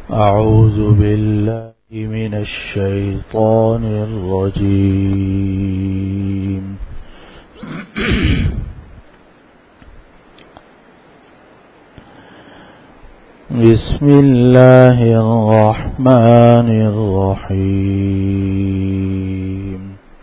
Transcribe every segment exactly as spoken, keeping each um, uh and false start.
أعوذ بالله من الشيطان الرجيم. بسم الله الرحمن الرحيم.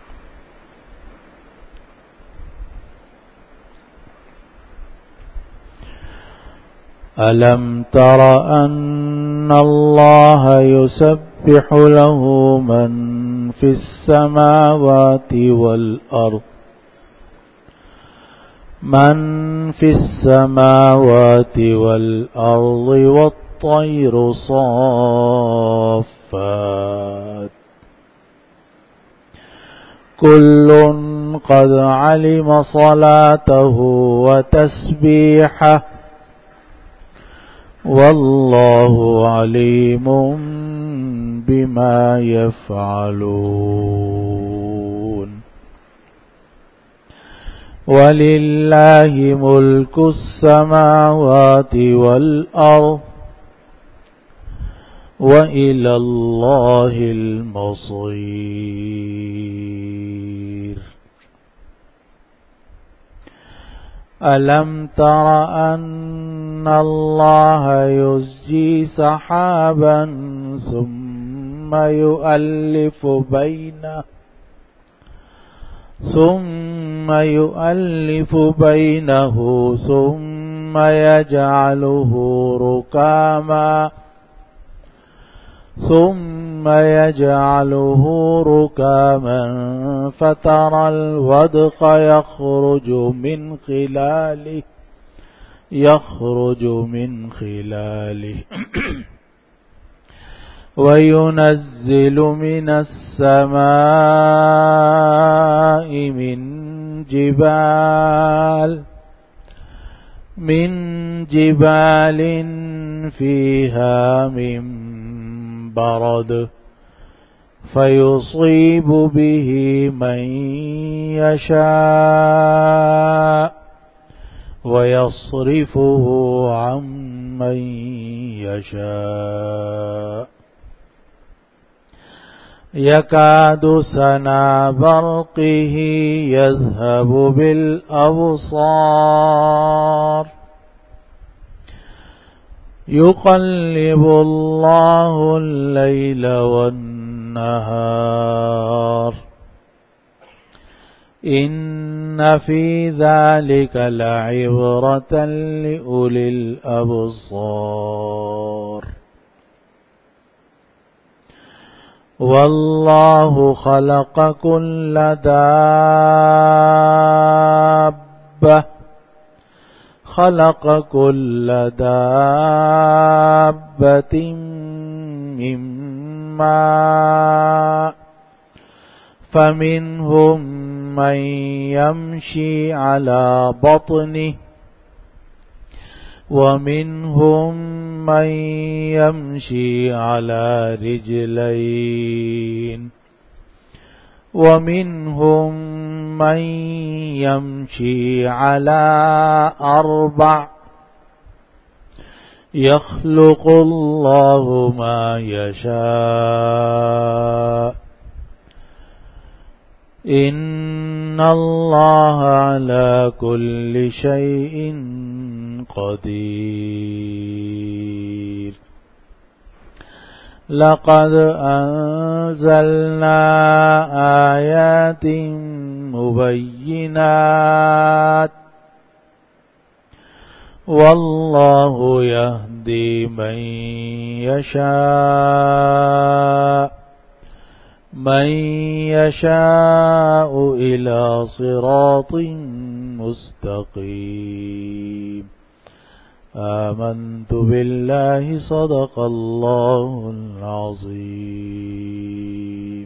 ألم تر أن الله يسبح له من في السماوات والأرض من في السماوات والأرض والطير صافات كل قد علم صلاته وتسبيحه والله عليم بما يفعلون. ولله ملك السماوات والأرض وإلى الله المصير. ألم تر أن الله يزجي سحابا ثم يؤلف بينه ثم يؤلف بينه ثم يجعله ركاما ثم يجعله ركاما فترى الودق يخرج من خلاله يخرج من خلاله وينزل من السماء من جبال من جبال فيها من برد فيصيب به من يشاء ويصرفه عن من يشاء يكاد سنا برقه يذهب بالأبصار يقلب الله الليل والنهار إن في ذلك لعبرة لأولي الأبصار. والله خلق كل دابة خلق كل دابة من ماء فمنهم من يمشي على بطنه ومنهم من يمشي على رجلين ومنهم من يمشي على أربع يخلق الله ما يشاء إن الله على كل شيء قدير. لقد أنزلنا آيات مبينات والله يهدي من يشاء من يشاء إلى صراط مستقيم. آمنت بالله صدق الله العظيم.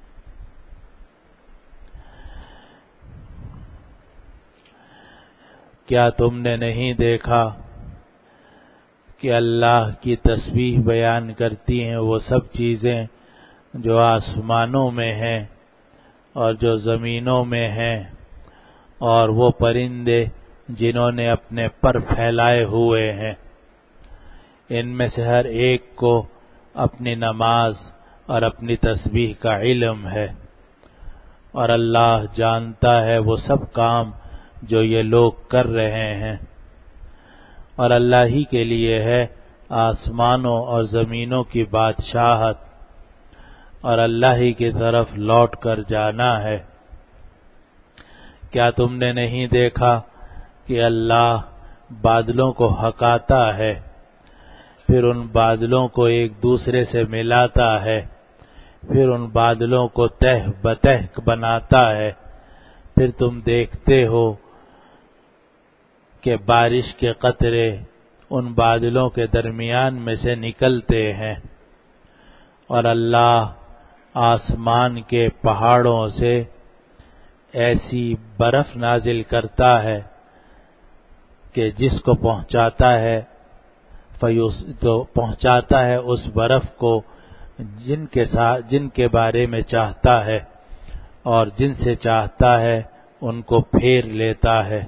کیا تم نے نہیں دیکھا کہ اللہ کی تسبیح بیان کرتی ہیں وہ سب چیزیں جو آسمانوں میں ہیں اور جو زمینوں میں ہیں، اور وہ پرندے جنہوں نے اپنے پر پھیلائے ہوئے ہیں، ان میں سے ہر ایک کو اپنی نماز اور اپنی تسبیح کا علم ہے، اور اللہ جانتا ہے وہ سب کام جو یہ لوگ کر رہے ہیں، اور اللہ ہی کے لیے ہے آسمانوں اور زمینوں کی بادشاہت، اور اللہ ہی کی طرف لوٹ کر جانا ہے۔ کیا تم نے نہیں دیکھا کہ اللہ بادلوں کو ہکاتا ہے، پھر ان بادلوں کو ایک دوسرے سے ملاتا ہے، پھر ان بادلوں کو تہ بتہ بناتا ہے، پھر تم دیکھتے ہو کہ بارش کے قطرے ان بادلوں کے درمیان میں سے نکلتے ہیں، اور اللہ آسمان کے پہاڑوں سے ایسی برف نازل کرتا ہے کہ جس کو پہنچاتا ہے فیوس تو پہنچاتا ہے اس برف کو جن کے ساتھ جن کے بارے میں چاہتا ہے، اور جن سے چاہتا ہے ان کو پھیر لیتا ہے۔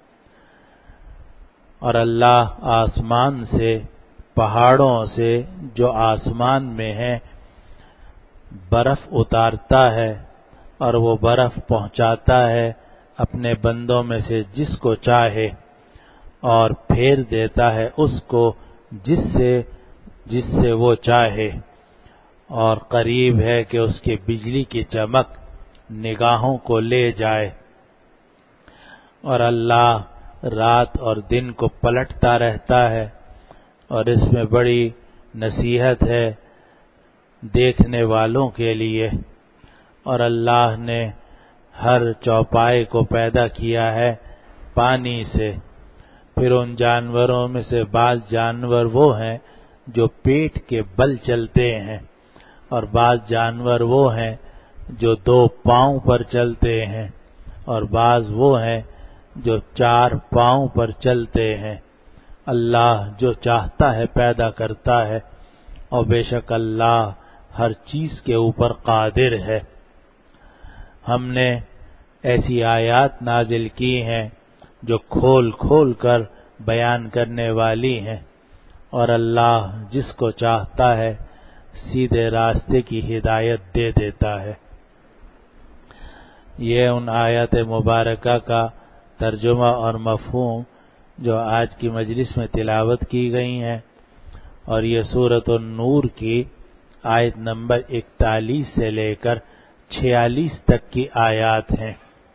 اور اللہ آسمان سے پہاڑوں سے جو آسمان میں ہیں برف اتارتا ہے، اور وہ برف پہنچاتا ہے اپنے بندوں میں سے جس کو چاہے، اور پھیر دیتا ہے اس کو جس سے جس سے وہ چاہے، اور قریب ہے کہ اس کی بجلی کی چمک نگاہوں کو لے جائے۔ اور اللہ رات اور دن کو پلٹتا رہتا ہے، اور اس میں بڑی نصیحت ہے دیکھنے والوں کے لیے۔ اور اللہ نے ہر چوپائے کو پیدا کیا ہے پانی سے، پھر ان جانوروں میں سے بعض جانور وہ ہیں جو پیٹ کے بل چلتے ہیں، اور بعض جانور وہ ہیں جو دو پاؤں پر چلتے ہیں، اور بعض وہ ہیں جو چار پاؤں پر چلتے ہیں۔ اللہ جو چاہتا ہے پیدا کرتا ہے، اور بے شک اللہ ہر چیز کے اوپر قادر ہے۔ ہم نے ایسی آیات نازل کی ہیں جو کھول کھول کر بیان کرنے والی ہیں، اور اللہ جس کو چاہتا ہے سیدھے راستے کی ہدایت دے دیتا ہے۔ یہ ان آیات مبارکہ کا ترجمہ اور مفہوم جو آج کی مجلس میں تلاوت کی گئی ہیں، اور یہ سورۃ النور کی آیت نمبر اکتالیس سے لے کر چھیالیس تک کی آیات ہیں۔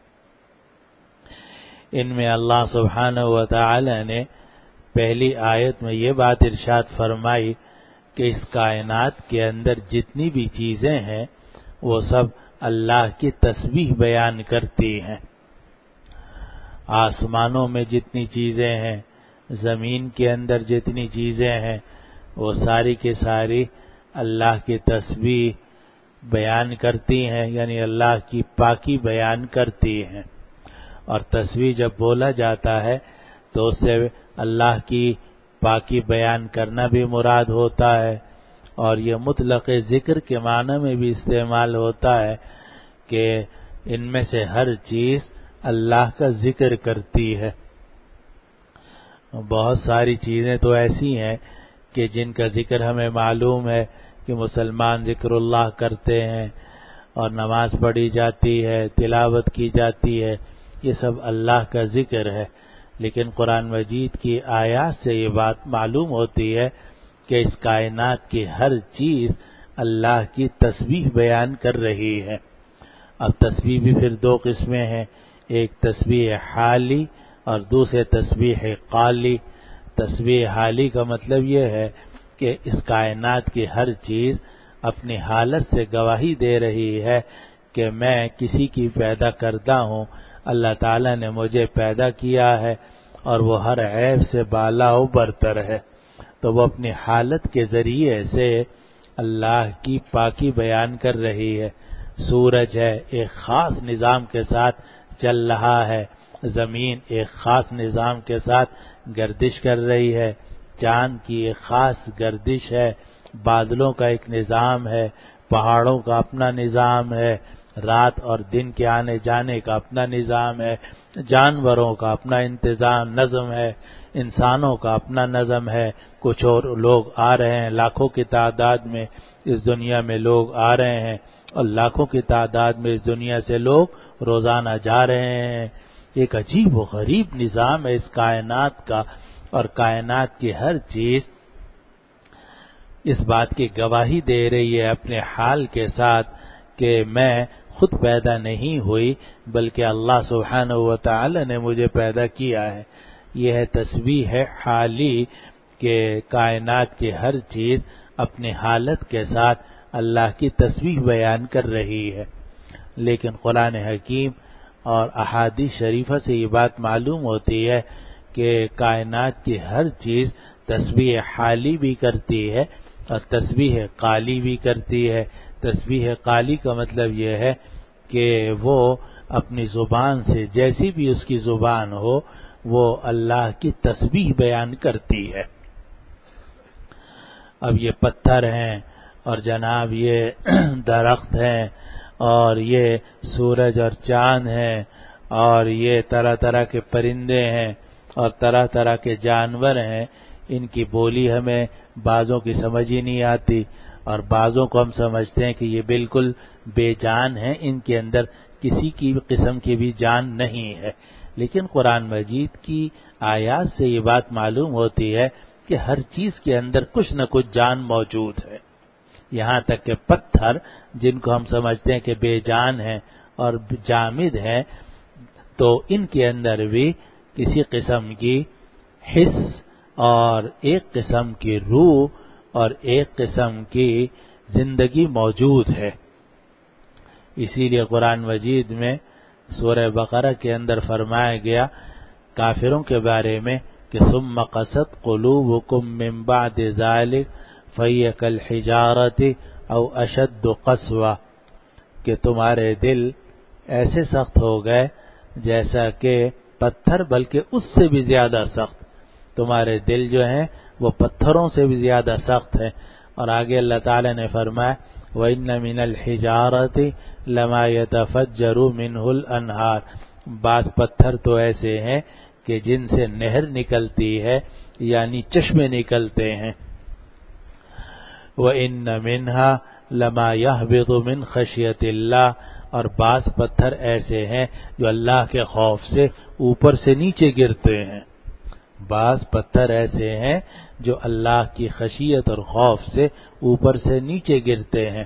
ان میں اللہ سبحانہ و تعالی نے پہلی آیت میں یہ بات ارشاد فرمائی کہ اس کائنات کے اندر جتنی بھی چیزیں ہیں وہ سب اللہ کی تسبیح بیان کرتی ہیں۔ آسمانوں میں جتنی چیزیں ہیں، زمین کے اندر جتنی چیزیں ہیں، وہ ساری کی ساری اللہ کی تسبیح بیان کرتی ہیں، یعنی اللہ کی پاکی بیان کرتی ہیں۔ اور تسبیح جب بولا جاتا ہے تو اس سے اللہ کی پاکی بیان کرنا بھی مراد ہوتا ہے، اور یہ مطلق ذکر کے معنی میں بھی استعمال ہوتا ہے کہ ان میں سے ہر چیز اللہ کا ذکر کرتی ہے۔ بہت ساری چیزیں تو ایسی ہیں کہ جن کا ذکر ہمیں معلوم ہے کہ مسلمان ذکر اللہ کرتے ہیں، اور نماز پڑھی جاتی ہے، تلاوت کی جاتی ہے، یہ سب اللہ کا ذکر ہے۔ لیکن قرآن مجید کی آیات سے یہ بات معلوم ہوتی ہے کہ اس کائنات کی ہر چیز اللہ کی تسبیح بیان کر رہی ہے۔ اب تسبیح بھی پھر دو قسمیں ہیں، ایک تسبیح حالی اور دوسرے تسبیح قالی۔ تسبیح حالی کا مطلب یہ ہے کہ اس کائنات کی ہر چیز اپنی حالت سے گواہی دے رہی ہے کہ میں کسی کی پیدا کردہ ہوں، اللہ تعالیٰ نے مجھے پیدا کیا ہے، اور وہ ہر عیب سے بالا و برتر ہے۔ تو وہ اپنی حالت کے ذریعے سے اللہ کی پاکی بیان کر رہی ہے۔ سورج ہے، ایک خاص نظام کے ساتھ چل رہا ہے، زمین ایک خاص نظام کے ساتھ گردش کر رہی ہے، چاند کی ایک خاص گردش ہے، بادلوں کا ایک نظام ہے، پہاڑوں کا اپنا نظام ہے، رات اور دن کے آنے جانے کا اپنا نظام ہے، جانوروں کا اپنا انتظام نظم ہے، انسانوں کا اپنا نظم ہے۔ کچھ اور لوگ آ رہے ہیں، لاکھوں کی تعداد میں اس دنیا میں لوگ آ رہے ہیں، اور لاکھوں کی تعداد میں اس دنیا سے لوگ روزانہ جا رہے ہیں۔ ایک عجیب و غریب نظام ہے اس کائنات کا، اور کائنات کی ہر چیز اس بات کی گواہی دے رہی ہے اپنے حال کے ساتھ کہ میں خود پیدا نہیں ہوئی بلکہ اللہ سبحانہ و تعالی نے مجھے پیدا کیا ہے۔ یہ ہے تسبیح ہے حالی کہ کائنات کی ہر چیز اپنی حالت کے ساتھ اللہ کی تسبیح بیان کر رہی ہے۔ لیکن قرآن حکیم اور احادیث شریفہ سے یہ بات معلوم ہوتی ہے کہ کائنات کی ہر چیز تسبیح حالی بھی کرتی ہے اور تسبیح قالی بھی کرتی ہے۔ تسبیح قالی کا مطلب یہ ہے کہ وہ اپنی زبان سے، جیسی بھی اس کی زبان ہو، وہ اللہ کی تسبیح بیان کرتی ہے۔ اب یہ پتھر ہیں اور جناب یہ درخت ہیں اور یہ سورج اور چاند ہیں اور یہ طرح طرح کے پرندے ہیں اور طرح طرح کے جانور ہیں، ان کی بولی ہمیں بعضوں کی سمجھ ہی نہیں آتی، اور بعضوں کو ہم سمجھتے ہیں کہ یہ بالکل بے جان ہیں، ان کے اندر کسی کی قسم کی بھی جان نہیں ہے۔ لیکن قرآن مجید کی آیات سے یہ بات معلوم ہوتی ہے کہ ہر چیز کے اندر کچھ نہ کچھ جان موجود ہے، یہاں تک کہ پتھر جن کو ہم سمجھتے ہیں کہ بے جان ہیں اور جامد ہیں، تو ان کے اندر بھی کسی قسم کی حس اور ایک قسم کی روح اور ایک قسم کی زندگی موجود ہے۔ اسی لیے قرآن مجید میں سورہ بقرہ کے اندر فرمایا گیا کافروں کے بارے میں کہ ثم قست قلوبکم من بعد ذلک فہی کالحجارۃ او اشد قسوہ، کہ تمہارے دل ایسے سخت ہو گئے جیسا کہ پتھر، بلکہ اس سے بھی زیادہ سخت۔ تمہارے دل جو ہیں وہ پتھروں سے بھی زیادہ سخت ہیں۔ اور آگے اللہ تعالی نے فرمایا وَإِنَّ مِنَ الْحِجَارَةِ لَمَا يَتَفَجَّرُ مِنْهُ الْأَنْهَارُ، بعض پتھر تو ایسے ہیں کہ جن سے نہر نکلتی ہے، یعنی چشمے نکلتے ہیں۔ وَإِنَّ مِنْهَا لَمَا يَهْبِطُ مِنْ خَشْيَةِ اللَّهِ، اور بعض پتھر ایسے ہیں جو اللہ کے خوف سے اوپر سے نیچے گرتے ہیں۔ بعض پتھر ایسے ہیں جو اللہ کی خشیت اور خوف سے اوپر سے نیچے گرتے ہیں۔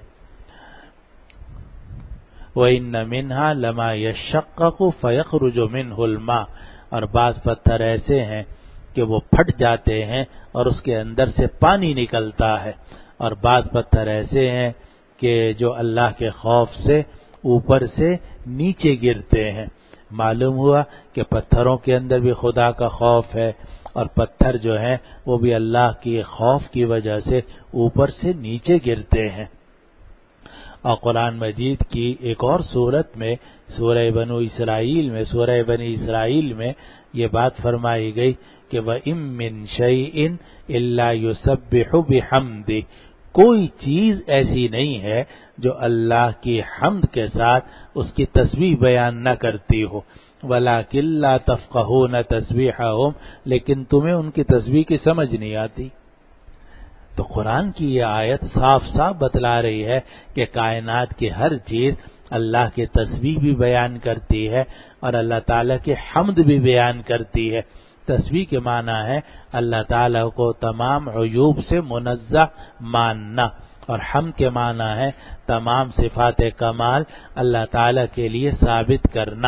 وَإِنَّ مِنْهَا لَمَا يَشَّقَّقُ فَيَخْرُجُ مِنْهُ الْمَاءُ، اور بعض پتھر ایسے ہیں کہ وہ پھٹ جاتے ہیں اور اس کے اندر سے پانی نکلتا ہے، اور بعض پتھر ایسے ہیں کہ جو اللہ کے خوف سے اوپر سے نیچے گرتے ہیں۔ معلوم ہوا کہ پتھروں کے اندر بھی خدا کا خوف ہے، اور پتھر جو ہیں وہ بھی اللہ کی خوف کی وجہ سے اوپر سے نیچے گرتے ہیں۔ اور قرآن مجید کی ایک اور سورت میں، سورہ بنو اسرائیل میں سورہ بنی اسرائیل میں یہ بات فرمائی گئی کہ وَإِن مِّن شَيْءٍ إِلَّا يُسَبِّحُ بِحَمْدِهِ، کوئی چیز ایسی نہیں ہے جو اللہ کی حمد کے ساتھ اس کی تسبیح بیان نہ کرتی ہو، وَلَٰكِن لَّا تَفْقَهُونَ تَسْبِيحَهُمْ، لیکن تمہیں ان کی تسبیح کی سمجھ نہیں آتی۔ تو قرآن کی یہ آیت صاف صاف بتلا رہی ہے کہ کائنات کی ہر چیز اللہ کی تسبیح بھی بیان کرتی ہے اور اللہ تعالیٰ کی حمد بھی بیان کرتی ہے۔ تسبیح کے معنی ہے اللہ تعالیٰ کو تمام عیوب سے منزہ ماننا، اور حمد کے معنی ہے تمام صفات کمال اللہ تعالیٰ کے لیے ثابت کرنا۔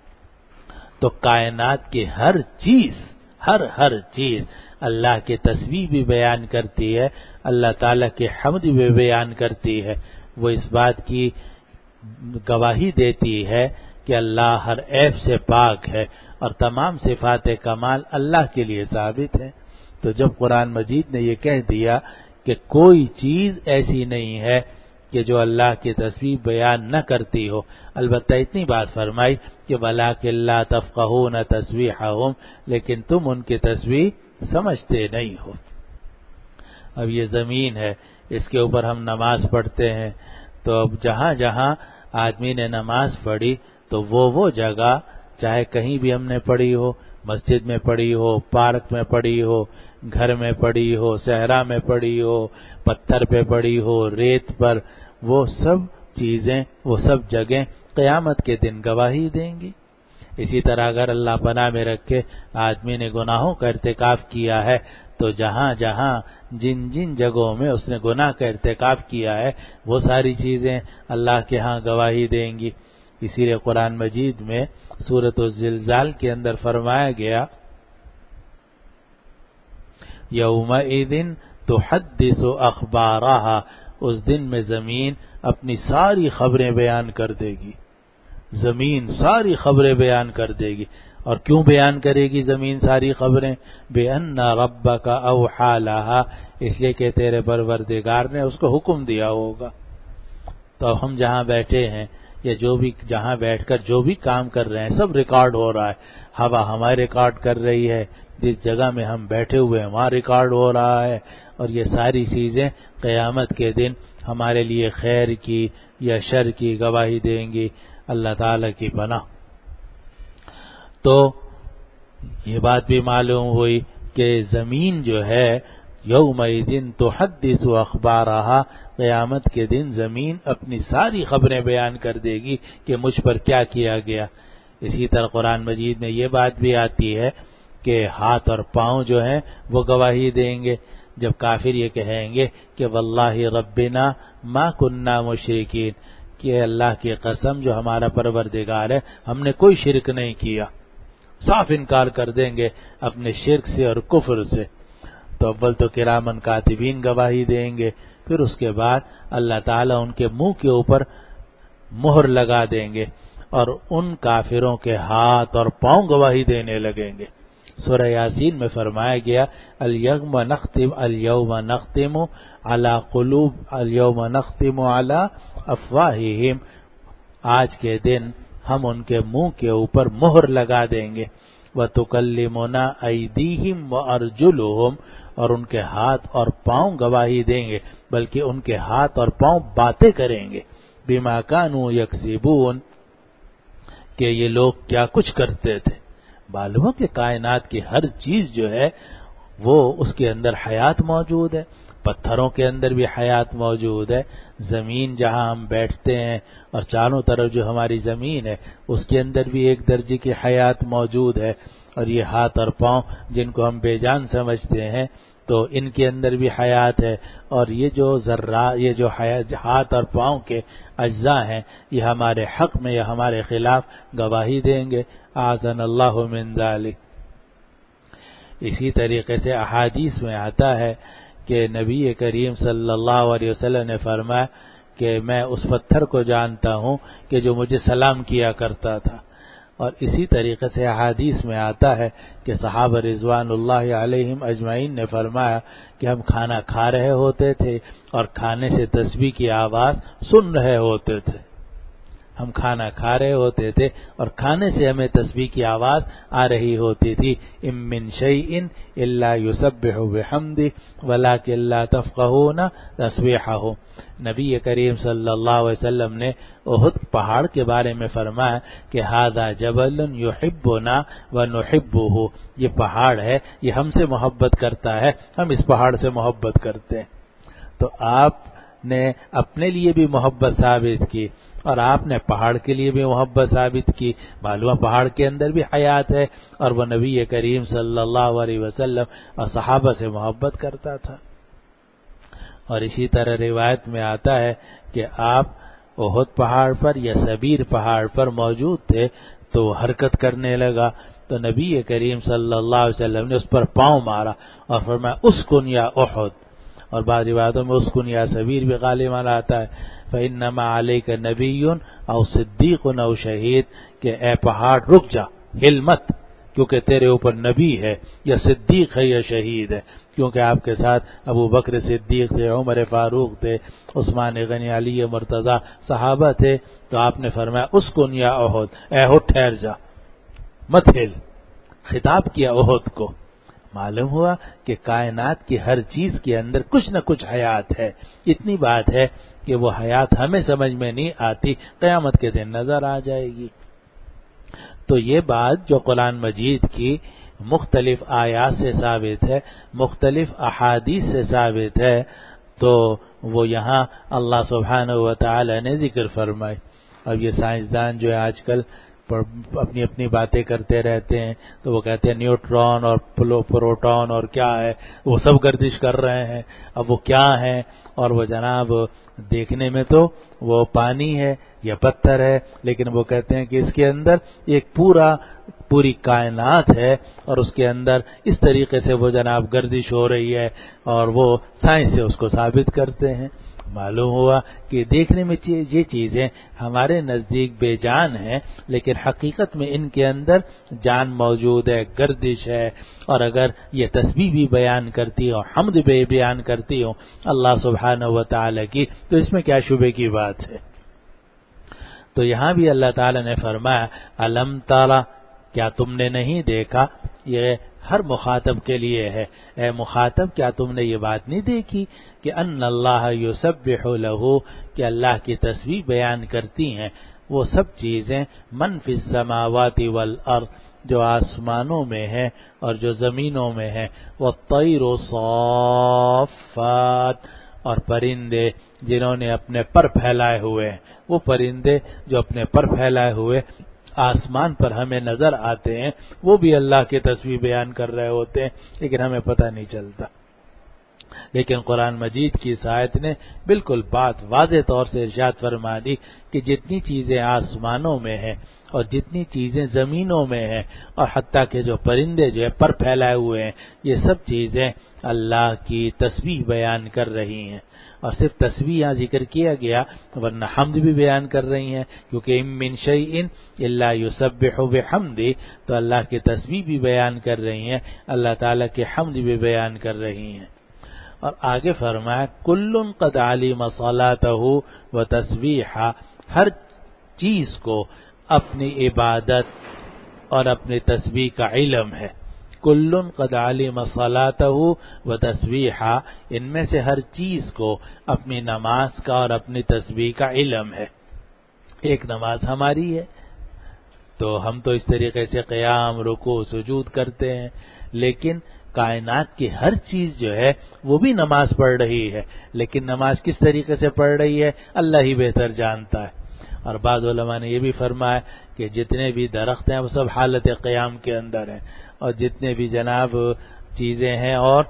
تو کائنات کی ہر چیز ہر ہر چیز اللہ کی تسبیح بھی بیان کرتی ہے، اللہ تعالیٰ کی حمد بھی بیان کرتی ہے۔ وہ اس بات کی گواہی دیتی ہے کہ اللہ ہر عیب سے پاک ہے اور تمام صفات کمال اللہ کے لیے ثابت ہے۔ تو جب قرآن مجید نے یہ کہہ دیا کہ کوئی چیز ایسی نہیں ہے کہ جو اللہ کی تسبیح بیان نہ کرتی ہو، البتہ اتنی بات فرمائی کہ وَلَٰكِن لَّا تَفْقَهُونَ تَسْبِيحَهُمْ، لیکن تم ان کی تسبیح سمجھتے نہیں ہو۔ اب یہ زمین ہے، اس کے اوپر ہم نماز پڑھتے ہیں، تو اب جہاں جہاں آدمی نے نماز پڑھی تو وہ وہ جگہ چاہے کہیں بھی ہم نے پڑھی ہو، مسجد میں پڑھی ہو، پارک میں پڑھی ہو، گھر میں پڑھی ہو، صحرا میں پڑھی ہو، پتھر پہ پڑھی ہو، ریت پر، وہ سب چیزیں، وہ سب جگہیں قیامت کے دن گواہی دیں گی۔ اسی طرح اگر اللہ پناہ میں رکھے آدمی نے گناہوں کا ارتکاب کیا ہے تو جہاں جہاں جن جن جگہوں میں اس نے گناہ کا ارتکاب کیا ہے وہ ساری چیزیں اللہ کے ہاں گواہی دیں گی۔ اسی لیے قرآن مجید میں سورۃ الزلزال کے اندر فرمایا گیا یومئذ تحدث اخبارہا، اس دن میں زمین اپنی ساری خبریں بیان کر دے گی، زمین ساری خبریں بیان کر دے گی۔ اور کیوں بیان کرے گی زمین ساری خبریں؟ بِأَنَّ رَبَّكَ أَوْحَىٰ لَهَا، اس لیے کہ تیرے پروردگار نے اس کو حکم دیا ہوگا۔ تو ہم جہاں بیٹھے ہیں یا جو بھی جہاں بیٹھ کر جو بھی کام کر رہے ہیں سب ریکارڈ ہو رہا ہے، ہوا ہمارے ریکارڈ کر رہی ہے، جس جگہ میں ہم بیٹھے ہوئے ہیں وہاں ریکارڈ ہو رہا ہے، اور یہ ساری چیزیں قیامت کے دن ہمارے لیے خیر کی یا شر کی گواہی دیں گی۔ اللہ تعالی کی پناہ۔ تو یہ بات بھی معلوم ہوئی کہ زمین جو ہے یومئذ تحدث اخبارہا، قیامت کے دن زمین اپنی ساری خبریں بیان کر دے گی کہ مجھ پر کیا کیا گیا۔ اسی طرح قرآن مجید میں یہ بات بھی آتی ہے کہ ہاتھ اور پاؤں جو ہیں وہ گواہی دیں گے، جب کافر یہ کہیں گے کہ واللہ ربنا ما کننا مشرکین، کہ اللہ کی قسم جو ہمارا پروردگار ہے ہم نے کوئی شرک نہیں کیا، صاف انکار کر دیں گے اپنے شرک سے اور کفر سے۔ تو اول تو کرامن کاتبین گواہی دیں گے، پھر اس کے بعد اللہ تعالیٰ ان کے منہ کے اوپر مہر لگا دیں گے اور ان کافروں کے ہاتھ اور پاؤں گواہی دینے لگیں گے۔ سورہ یاسین میں فرمایا گیا الیوم نختم الیوم نختم علی قلوب الیوم نختم علی افواہہم، آج کے دن ہم ان کے منہ کے اوپر مہر لگا دیں گے، وَتُكَلِّمُنَا أَيْدِيهِمْ وَأَرْجُلُهُمْ، اور ان کے ہاتھ اور پاؤں گواہی دیں گے، بلکہ ان کے ہاتھ اور پاؤں باتیں کریں گے، بِمَا كَانُوا يَكْسِبُونَ، کہ یہ لوگ کیا کچھ کرتے تھے۔ معلوم ہے کہ کائنات کی ہر چیز جو ہے وہ اس کے اندر حیات موجود ہے، پتھروں کے اندر بھی حیات موجود ہے، زمین جہاں ہم بیٹھتے ہیں اور چاروں طرف جو ہماری زمین ہے اس کے اندر بھی ایک درجے کی حیات موجود ہے، اور یہ ہاتھ اور پاؤں جن کو ہم بے جان سمجھتے ہیں تو ان کے اندر بھی حیات ہے، اور یہ جو ذرہ یہ جو ہاتھ اور پاؤں کے اجزاء ہیں یہ ہمارے حق میں یا ہمارے خلاف گواہی دیں گے۔ اعاذنا اللہ من ذلک۔ اسی طریقے سے احادیث میں آتا ہے کہ نبی کریم صلی اللہ علیہ وسلم نے فرمایا کہ میں اس پتھر کو جانتا ہوں کہ جو مجھے سلام کیا کرتا تھا، اور اسی طریقے سے احادیث میں آتا ہے کہ صحابہ رضوان اللہ علیہم اجمعین نے فرمایا کہ ہم کھانا کھا رہے ہوتے تھے اور کھانے سے تسبیح کی آواز سن رہے ہوتے تھے، ہم کھانا کھا رہے ہوتے تھے اور کھانے سے ہمیں تسبیح کی آواز آ رہی ہوتی تھی، ام من شیء الا یسبح بحمدہ ولکن لا تفقہون تسبیحہ۔ نبی کریم صلی اللہ علیہ وسلم نے احد پہاڑ کے بارے میں فرمایا کہ ھذا جبل یحبنا ونحبہ، یہ پہاڑ ہے یہ ہم سے محبت کرتا ہے، ہم اس پہاڑ سے محبت کرتے ہیں۔ تو آپ نے اپنے لیے بھی محبت ثابت کی اور آپ نے پہاڑ کے لیے بھی محبت ثابت کی، معلوم پہاڑ کے اندر بھی حیات ہے، اور وہ نبی کریم صلی اللہ علیہ وسلم اور صحابہ سے محبت کرتا تھا۔ اور اسی طرح روایت میں آتا ہے کہ آپ احد پہاڑ پر یا سبیر پہاڑ پر موجود تھے تو حرکت کرنے لگا، تو نبی کریم صلی اللہ علیہ وسلم نے اس پر پاؤں مارا اور فرمایا اسکن یا احد، اور بعض روایتوں میں اسکن یا سبیر بھی غالباً آتا ہے، فإنما علیک نبی او صدیق او شہید، کہ اے پہاڑ رک جا، ہل مت، کیونکہ تیرے اوپر نبی ہے یا صدیق ہے یا شہید ہے، کیونکہ آپ کے ساتھ ابو بکر صدیق تھے، عمر فاروق تھے، عثمان غنی، علی مرتضی صحابہ تھے، تو آپ نے فرمایا اسکن یا احد، اے احد ٹھہر جا، مت ہل، خطاب کیا احد کو، معلوم ہوا کہ کائنات کی ہر چیز کے اندر کچھ نہ کچھ حیات ہے. اتنی بات ہے کہ وہ حیات ہمیں سمجھ میں نہیں آتی، قیامت کے دن نظر آ جائے گی. تو یہ بات جو قرآن مجید کی مختلف آیات سے ثابت ہے، مختلف احادیث سے ثابت ہے، تو وہ یہاں اللہ سبحانہ و تعالی نے ذکر فرمائی. اب یہ سائنسدان جو ہے آج کل اپنی اپنی باتیں کرتے رہتے ہیں، تو وہ کہتے ہیں نیوٹرون اور پروٹون اور کیا ہے، وہ سب گردش کر رہے ہیں. اب وہ کیا ہیں، اور وہ جناب دیکھنے میں تو وہ پانی ہے یا پتھر ہے، لیکن وہ کہتے ہیں کہ اس کے اندر ایک پورا پوری کائنات ہے، اور اس کے اندر اس طریقے سے وہ جناب گردش ہو رہی ہے، اور وہ سائنس سے اس کو ثابت کرتے ہیں. معلوم ہوا کہ دیکھنے میں یہ چیزیں ہمارے نزدیک بے جان ہیں، لیکن حقیقت میں ان کے اندر جان موجود ہے، گردش ہے. اور اگر یہ تسبیح بھی بیان کرتی ہو، حمد بھی بیان کرتی ہو اللہ سبحانہ و تعالی کی، تو اس میں کیا شبہ کی بات ہے. تو یہاں بھی اللہ تعالی نے فرمایا الم ترى، کیا تم نے نہیں دیکھا. یہ ہر مخاطب کے لیے ہے. اے مخاطب، کیا تم نے یہ بات نہیں دیکھی کہ ان اللہ یسبح له، کہ اللہ کی تسبیح بیان کرتی ہیں وہ سب چیزیں من فی السماوات والارض، جو آسمانوں میں ہے اور جو زمینوں میں ہے. والطیر صافات، اور پرندے جنہوں نے اپنے پر پھیلائے ہوئے ہیں. وہ پرندے جو اپنے پر پھیلائے ہوئے آسمان پر ہمیں نظر آتے ہیں، وہ بھی اللہ کی تسبیح بیان کر رہے ہوتے ہیں، لیکن ہمیں پتہ نہیں چلتا. لیکن قرآن مجید کی اس آیت نے بالکل بات واضح طور سے ارشاد فرما دی کہ جتنی چیزیں آسمانوں میں ہیں اور جتنی چیزیں زمینوں میں ہیں، اور حتیٰ کہ جو پرندے جو ہے پر پھیلائے ہوئے ہیں، یہ سب چیزیں اللہ کی تسبیح بیان کر رہی ہیں. اور صرف تسبیح یہاں ذکر کیا گیا، ورنہ حمد بھی بیان کر رہی ہیں، کیونکہ ام من شیء الا یسبح بحمدہ، تو اللہ کی تسبیح بھی بیان کر رہی ہیں، اللہ تعالیٰ کی حمد بھی بیان کر رہی ہیں. اور آگے فرمایا کل قد علم صلاتہ و تسبیحہ، ہر چیز کو اپنی عبادت اور اپنی تسبیح کا علم ہے. کل قد علم صلاتہ و تسبیحہ، ان میں سے ہر چیز کو اپنی نماز کا اور اپنی تسبیح کا علم ہے. ایک نماز ہماری ہے تو ہم تو اس طریقے سے قیام، رکوع، سجود کرتے ہیں، لیکن کائنات کی ہر چیز جو ہے وہ بھی نماز پڑھ رہی ہے، لیکن نماز کس طریقے سے پڑھ رہی ہے اللہ ہی بہتر جانتا ہے. اور بعض علماء نے یہ بھی فرمایا کہ جتنے بھی درخت ہیں وہ سب حالت قیام کے اندر ہیں، اور جتنے بھی جناب چیزیں ہیں اور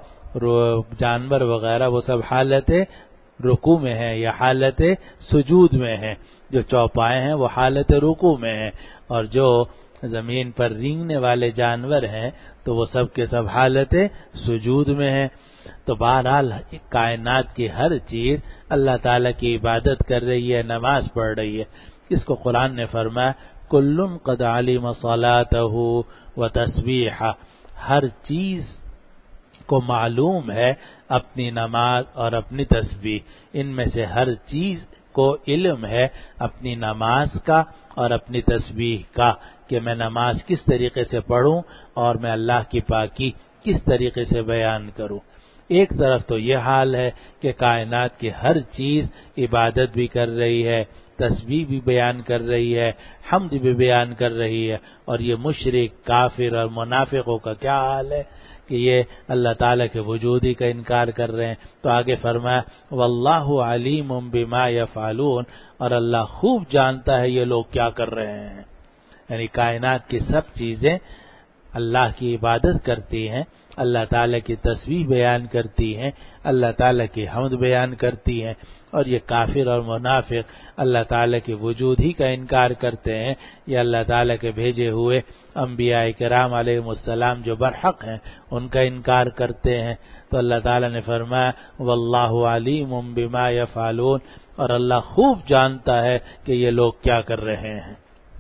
جانور وغیرہ وہ سب حالت رکوع میں ہیں یا حالت سجود میں ہیں. جو چوپائے ہیں وہ حالت رکوع میں ہیں، اور جو زمین پر رینگنے والے جانور ہیں تو وہ سب کے سب حالت سجود میں ہیں. تو بہرحال کائنات کی ہر چیز اللہ تعالیٰ کی عبادت کر رہی ہے، نماز پڑھ رہی ہے. اس کو قرآن نے فرمایا کل قد علم صلاتہ و تسبیحہ، ہر چیز کو معلوم ہے اپنی نماز اور اپنی تسبیح. ان میں سے ہر چیز کو علم ہے اپنی نماز کا اور اپنی تسبیح کا، کہ میں نماز کس طریقے سے پڑھوں اور میں اللہ کی پاکی کس طریقے سے بیان کروں. ایک طرف تو یہ حال ہے کہ کائنات کی ہر چیز عبادت بھی کر رہی ہے، تسبیح بھی بیان کر رہی ہے، حمد بھی بیان کر رہی ہے، اور یہ مشرک، کافر اور منافقوں کا کیا حال ہے کہ یہ اللہ تعالیٰ کے وجود ہی کا انکار کر رہے ہیں. تو آگے فرمایا واللہ علیم بما یفعلون، اور اللہ خوب جانتا ہے یہ لوگ کیا کر رہے ہیں. یعنی کائنات کی سب چیزیں اللہ کی عبادت کرتی ہیں، اللہ تعالیٰ کی تسبیح بیان کرتی ہیں، اللہ تعالیٰ کی حمد بیان کرتی ہیں، اور یہ کافر اور منافق اللہ تعالیٰ کے وجود ہی کا انکار کرتے ہیں. یہ اللہ تعالیٰ کے بھیجے ہوئے انبیاء کرام علیہ السلام جو برحق ہیں ان کا انکار کرتے ہیں. تو اللہ تعالیٰ نے فرمایا واللہ علیم بما یفعلون، اور اللہ خوب جانتا ہے کہ یہ لوگ کیا کر رہے ہیں.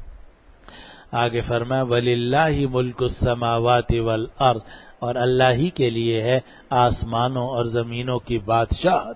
آگے فرمایا وَلِلَّهِ مُلْكُ السَّمَاوَاتِ وَالْأَرْضِ، اور اللہ ہی کے لیے ہے آسمانوں اور زمینوں کی بادشاہت.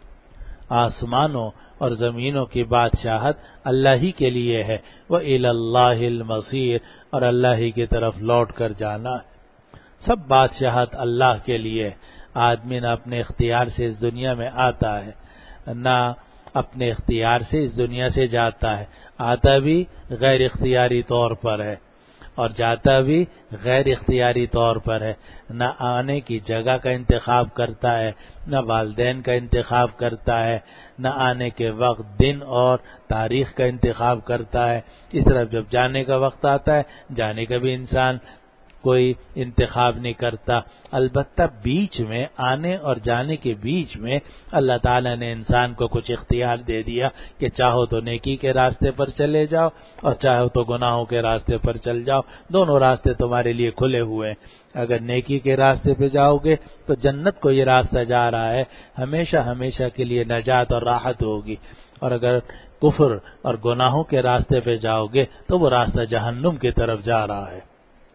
آسمانوں اور زمینوں کی بادشاہت اللہ ہی کے لیے ہے. وَإِلَى اللَّهِ الْمَصِيرُ، اور اللہ ہی کی طرف لوٹ کر جانا ہے. سب بادشاہت اللہ کے لیے. آدمی نہ اپنے اختیار سے اس دنیا میں آتا ہے نہ اپنے اختیار سے اس دنیا سے جاتا ہے. آتا بھی غیر اختیاری طور پر ہے اور جاتا بھی غیر اختیاری طور پر ہے. نہ آنے کی جگہ کا انتخاب کرتا ہے، نہ والدین کا انتخاب کرتا ہے، نہ آنے کے وقت، دن اور تاریخ کا انتخاب کرتا ہے. اس طرح جب جانے کا وقت آتا ہے، جانے کا بھی انسان کوئی انتخاب نہیں کرتا. البتہ بیچ میں، آنے اور جانے کے بیچ میں اللہ تعالیٰ نے انسان کو کچھ اختیار دے دیا کہ چاہو تو نیکی کے راستے پر چلے جاؤ اور چاہو تو گناہوں کے راستے پر چل جاؤ. دونوں راستے تمہارے لیے کھلے ہوئے ہیں. اگر نیکی کے راستے پہ جاؤ گے تو جنت کو یہ راستہ جا رہا ہے، ہمیشہ ہمیشہ کے لیے نجات اور راحت ہوگی. اور اگر کفر اور گناہوں کے راستے پہ جاؤ گے تو وہ راستہ جہنم کی طرف جا رہا ہے.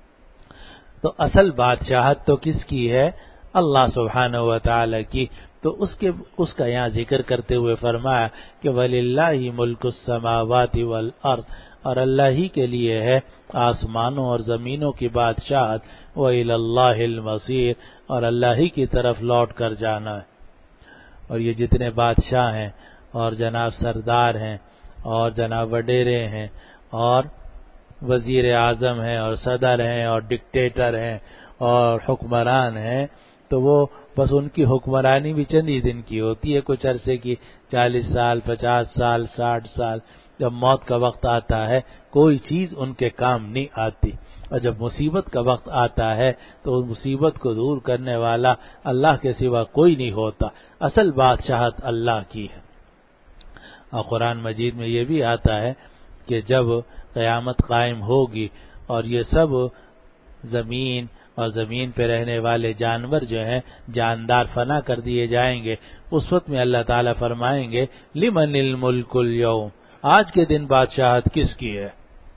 تو اصل بادشاہت تو کس کی ہے؟ اللہ سبحانہ و تعالی کی. تو اس کے اس کا یہاں ذکر کرتے ہوئے فرمایا کہ وَلِلَّهِ مُلْكُ السَّمَاوَاتِ وَالْأَرْضِ، اور اللہ ہی کے لیے ہے آسمانوں اور زمینوں کی بادشاہت. وَإِلَى اللَّهِ الْمَصِيرُ، اور اللہ ہی کی طرف لوٹ کر جانا ہے. اور یہ جتنے بادشاہ ہیں اور جناب سردار ہیں اور جناب وڈیرے ہیں اور وزیر اعظم ہیں اور صدر ہیں اور ڈکٹیٹر ہیں اور حکمران ہیں، تو وہ بس ان کی حکمرانی بھی چند ہی دن کی ہوتی ہے، کچھ عرصے کی، چالیس سال، پچاس سال، ساٹھ سال. جب موت کا وقت آتا ہے کوئی چیز ان کے کام نہیں آتی، اور جب مصیبت کا وقت آتا ہے تو اس مصیبت کو دور کرنے والا اللہ کے سوا کوئی نہیں ہوتا. اصل بادشاہت اللہ کی ہے. اور قرآن مجید میں یہ بھی آتا ہے کہ جب قیامت قائم ہوگی اور یہ سب زمین اور زمین پہ رہنے والے جانور جو ہیں جاندار فنا کر دیے جائیں گے، اس وقت میں اللہ تعالیٰ فرمائیں گے لمن الملک اليوم، آج کے دن بادشاہت کس کی ہے؟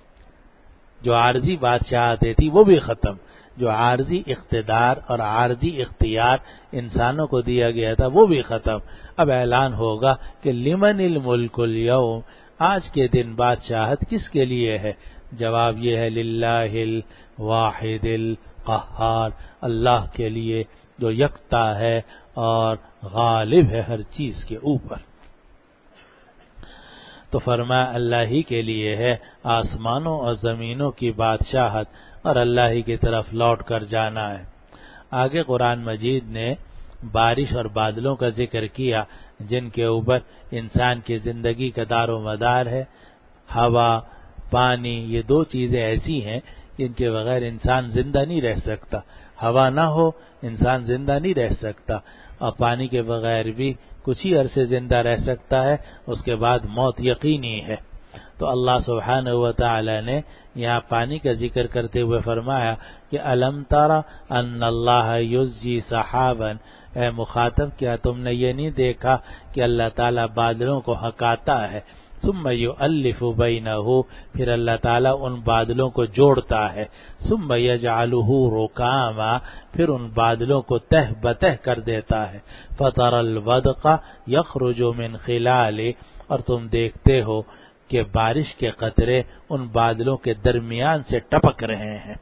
جو عارضی بادشاہتیں تھی وہ بھی ختم، جو عارضی اقتدار اور عارضی اختیار انسانوں کو دیا گیا تھا وہ بھی ختم. اب اعلان ہوگا کہ لمن الملک اليوم، آج کے دن بادشاہت کس کے لیے ہے؟ جواب یہ ہے للہ الواحد القہار، اللہ کے لیے جو یکتا ہے اور غالب ہے ہر چیز کے اوپر. تو فرمایا اللہ ہی کے لیے ہے آسمانوں اور زمینوں کی بادشاہت اور اللہ ہی کی طرف لوٹ کر جانا ہے. آگے قرآن مجید نے بارش اور بادلوں کا ذکر کیا جن کے اوپر انسان کی زندگی کا دار و مدار ہے. ہوا، پانی، یہ دو چیزیں ایسی ہیں جن کے بغیر انسان زندہ نہیں رہ سکتا. ہوا نہ ہو انسان زندہ نہیں رہ سکتا، اور پانی کے بغیر بھی کچھ ہی عرصے زندہ رہ سکتا ہے، اس کے بعد موت یقینی ہے. تو اللہ سبحانہ و تعالی نے یہاں پانی کا ذکر کرتے ہوئے فرمایا کہ الم ترى ان اللہ یزجی سحابا، اے مخاطب کیا تم نے یہ نہیں دیکھا کہ اللہ تعالیٰ بادلوں کو ہکاتا ہے، ثم یؤلف بینہ، پھر اللہ تعالیٰ ان بادلوں کو جوڑتا ہے، ثم یجعلہ رکاما، پھر ان بادلوں کو تہ بتہ کر دیتا ہے، فترى الودق یخرج من خلالہ، اور تم دیکھتے ہو کہ بارش کے قطرے ان بادلوں کے درمیان سے ٹپک رہے ہیں.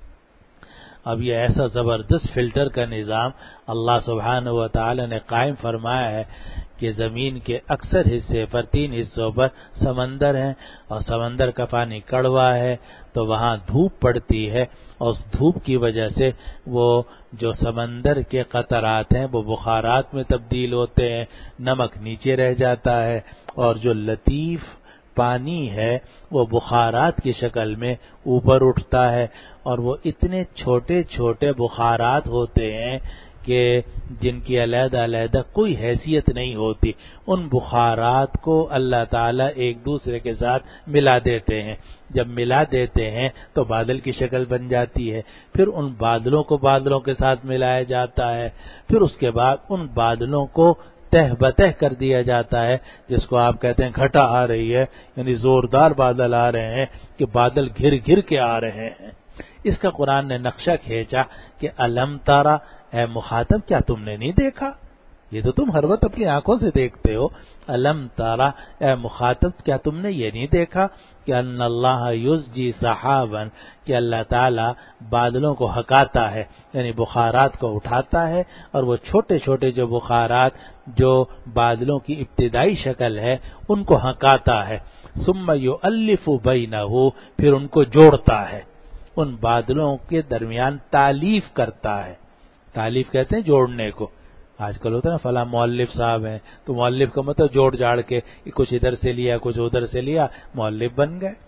اب یہ ایسا زبردست فلٹر کا نظام اللہ سبحانہ و تعالی نے قائم فرمایا ہے کہ زمین کے اکثر حصے پر، تین حصوں پر سمندر ہیں، اور سمندر کا پانی کڑوا ہے تو وہاں دھوپ پڑتی ہے، اور اس دھوپ کی وجہ سے وہ جو سمندر کے قطرات ہیں وہ بخارات میں تبدیل ہوتے ہیں، نمک نیچے رہ جاتا ہے، اور جو لطیف پانی ہے وہ بخارات کی شکل میں اوپر اٹھتا ہے. اور وہ اتنے چھوٹے چھوٹے بخارات ہوتے ہیں کہ جن کی علیحدہ علیحدہ کوئی حیثیت نہیں ہوتی. ان بخارات کو اللہ تعالیٰ ایک دوسرے کے ساتھ ملا دیتے ہیں، جب ملا دیتے ہیں تو بادل کی شکل بن جاتی ہے. پھر ان بادلوں کو بادلوں کے ساتھ ملایا جاتا ہے، پھر اس کے بعد ان بادلوں کو تہ بتہ کر دیا جاتا ہے، جس کو آپ کہتے ہیں گھٹا آ رہی ہے، یعنی زوردار بادل آ رہے ہیں کہ بادل گھر گھر کے آ رہے ہیں. اس کا قرآن نے نقشہ کھینچا کہ الم ترى، اے مخاطب کیا تم نے نہیں دیکھا یہ تو تم ہر وقت اپنی آنکھوں سے دیکھتے ہو. الم تارا، اے مخاطب کیا تم نے یہ نہیں دیکھا کہ ان اللہ یزجی سحابا، کہ اللہ تعالی بادلوں کو ہکاتا ہے، یعنی بخارات کو اٹھاتا ہے، اور وہ چھوٹے چھوٹے جو بخارات جو بادلوں کی ابتدائی شکل ہے ان کو ہکاتا ہے. ثم یؤلف بینہ، پھر ان کو جوڑتا ہے، ان بادلوں کے درمیان تالیف کرتا ہے. تالیف کہتے ہیں جوڑنے کو. آج کل ہوتا ہے نا فلاں مؤلف صاحب ہیں، تو مؤلف کا مطلب جوڑ جاڑ کے کچھ ادھر سے لیا کچھ ادھر سے لیا مؤلف بن گئے.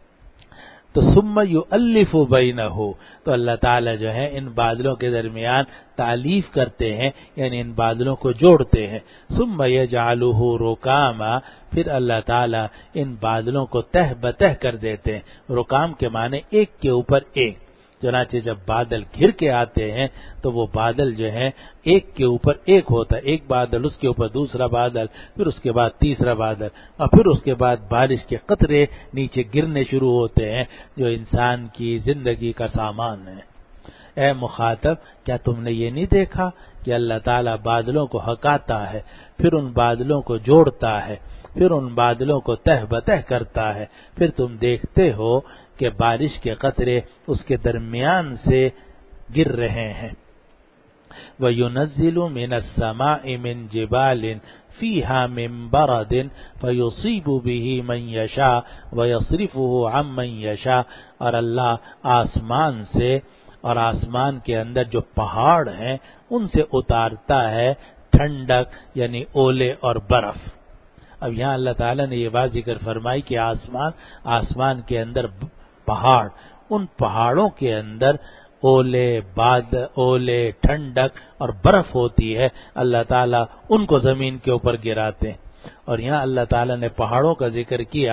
تو ثم یؤلف بینہ، تو اللہ تعالی جو ہے ان بادلوں کے درمیان تالیف کرتے ہیں، یعنی ان بادلوں کو جوڑتے ہیں. ثم یجعلہ رکاما، پھر اللہ تعالی ان بادلوں کو تہ بتہ کر دیتے ہیں. رکام کے معنی ایک کے اوپر ایک. چنانچہ جب بادل گھر کے آتے ہیں تو وہ بادل جو ہے ایک کے اوپر ایک ہوتا ہے، ایک بادل اس کے اوپر دوسرا بادل، پھر اس کے بعد تیسرا بادل، اور پھر اس کے بعد بارش کے قطرے نیچے گرنے شروع ہوتے ہیں جو انسان کی زندگی کا سامان ہے. اے مخاطب کیا تم نے یہ نہیں دیکھا کہ اللہ تعالیٰ بادلوں کو ہکاتا ہے، پھر ان بادلوں کو جوڑتا ہے، پھر ان بادلوں کو تہ بتہ کرتا ہے، پھر تم دیکھتے ہو کہ بارش کے قطرے اس کے درمیان سے گر رہے ہیں. وَيُنَزِّلُ مِنَ السَّمَاءِ مِن جِبَالٍ فِيهَا مِن بَرَدٍ فَيُصِيبُ بِهِ مَن يَشَاءُ وَيَصْرِفُهُ عَن مَّن يَشَاءُ، اور اللہ آسمان سے اور آسمان کے اندر جو پہاڑ ہیں ان سے اتارتا ہے ٹھنڈک، یعنی اولے اور برف. اب یہاں اللہ تعالیٰ نے یہ بات ذکر فرمائی کہ آسمان آسمان کے اندر پہاڑ، ان پہاڑوں کے اندر اولے باد اولے ٹھنڈک اور برف ہوتی ہے، اللہ تعالیٰ ان کو زمین کے اوپر گراتے ہیں. اور یہاں اللہ تعالیٰ نے پہاڑوں کا ذکر کیا،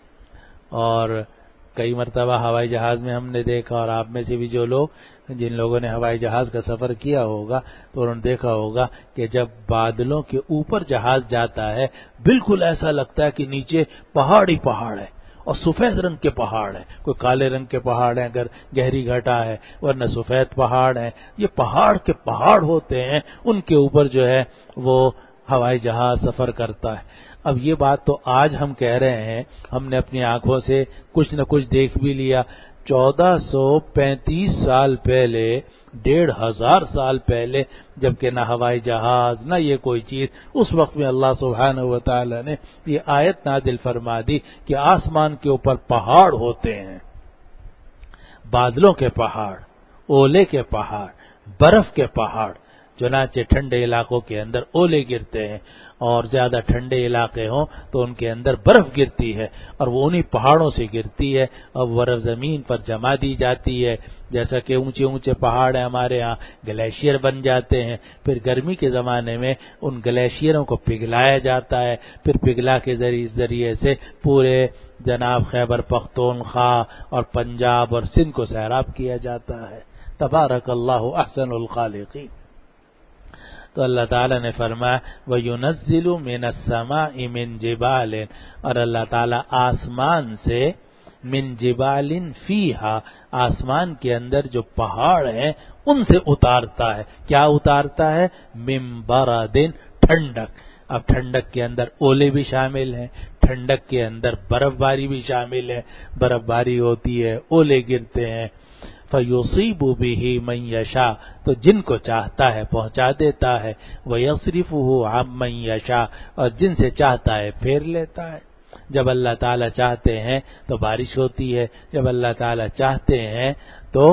اور کئی مرتبہ ہوائی جہاز میں ہم نے دیکھا، اور آپ میں سے بھی جو لوگ جن لوگوں نے ہوائی جہاز کا سفر کیا ہوگا تو انہوں نے دیکھا ہوگا کہ جب بادلوں کے اوپر جہاز جاتا ہے بالکل ایسا لگتا ہے کہ نیچے پہاڑ ہی پہاڑ ہے، اور سفید رنگ کے پہاڑ ہیں. کوئی کالے رنگ کے پہاڑ ہیں اگر گہری گھٹا ہے، ورنہ سفید پہاڑ ہیں. یہ پہاڑ کے پہاڑ ہوتے ہیں، ان کے اوپر جو ہے وہ ہوائی جہاز سفر کرتا ہے. اب یہ بات تو آج ہم کہہ رہے ہیں، ہم نے اپنی آنکھوں سے کچھ نہ کچھ دیکھ بھی لیا. چودہ سو پینتیس سال پہلے، ڈیڑھ ہزار سال پہلے، جبکہ نہ ہوائی جہاز نہ یہ کوئی چیز، اس وقت میں اللہ سبحانہ و تعالی نے یہ آیت نازل فرما دی کہ آسمان کے اوپر پہاڑ ہوتے ہیں، بادلوں کے پہاڑ، اولے کے پہاڑ، برف کے پہاڑ. چنانچہ ٹھنڈے علاقوں کے اندر اولے گرتے ہیں، اور زیادہ ٹھنڈے علاقے ہوں تو ان کے اندر برف گرتی ہے، اور وہ انہی پہاڑوں سے گرتی ہے، اور برف زمین پر جما دی جاتی ہے. جیسا کہ اونچے اونچے پہاڑ ہیں ہمارے ہاں، گلیشیئر بن جاتے ہیں، پھر گرمی کے زمانے میں ان گلیشیئروں کو پگھلایا جاتا ہے، پھر پگھلا کے ذریعے سے پورے جناب خیبر پختونخوا اور پنجاب اور سندھ کو سیراب کیا جاتا ہے. تبارک اللہ احسن الخالقین. تو اللہ تعالیٰ نے فرمایا وَيُنَزِّلُ مِنَ السَّمَاءِ مِن جِبَالٍ، اور اللہ تعالیٰ آسمان سے من جبال فیہا، آسمان کے اندر جو پہاڑ ہیں ان سے اتارتا ہے. کیا اتارتا ہے؟ من برد، ٹھنڈک. اب ٹھنڈک کے اندر اولے بھی شامل ہیں، ٹھنڈک کے اندر برف باری بھی شامل ہے، برف باری ہوتی ہے، اولے گرتے ہیں. فَيُصِيبُ بِهِ مَن يَشَاءُ، تو جن کو چاہتا ہے پہنچا دیتا ہے. وَيَصْرِفُهُ عَن مَّن يَشَاءُ، اور جن سے چاہتا ہے پھیر لیتا ہے. جب اللہ تعالیٰ چاہتے ہیں تو بارش ہوتی ہے، جب اللہ تعالیٰ چاہتے ہیں تو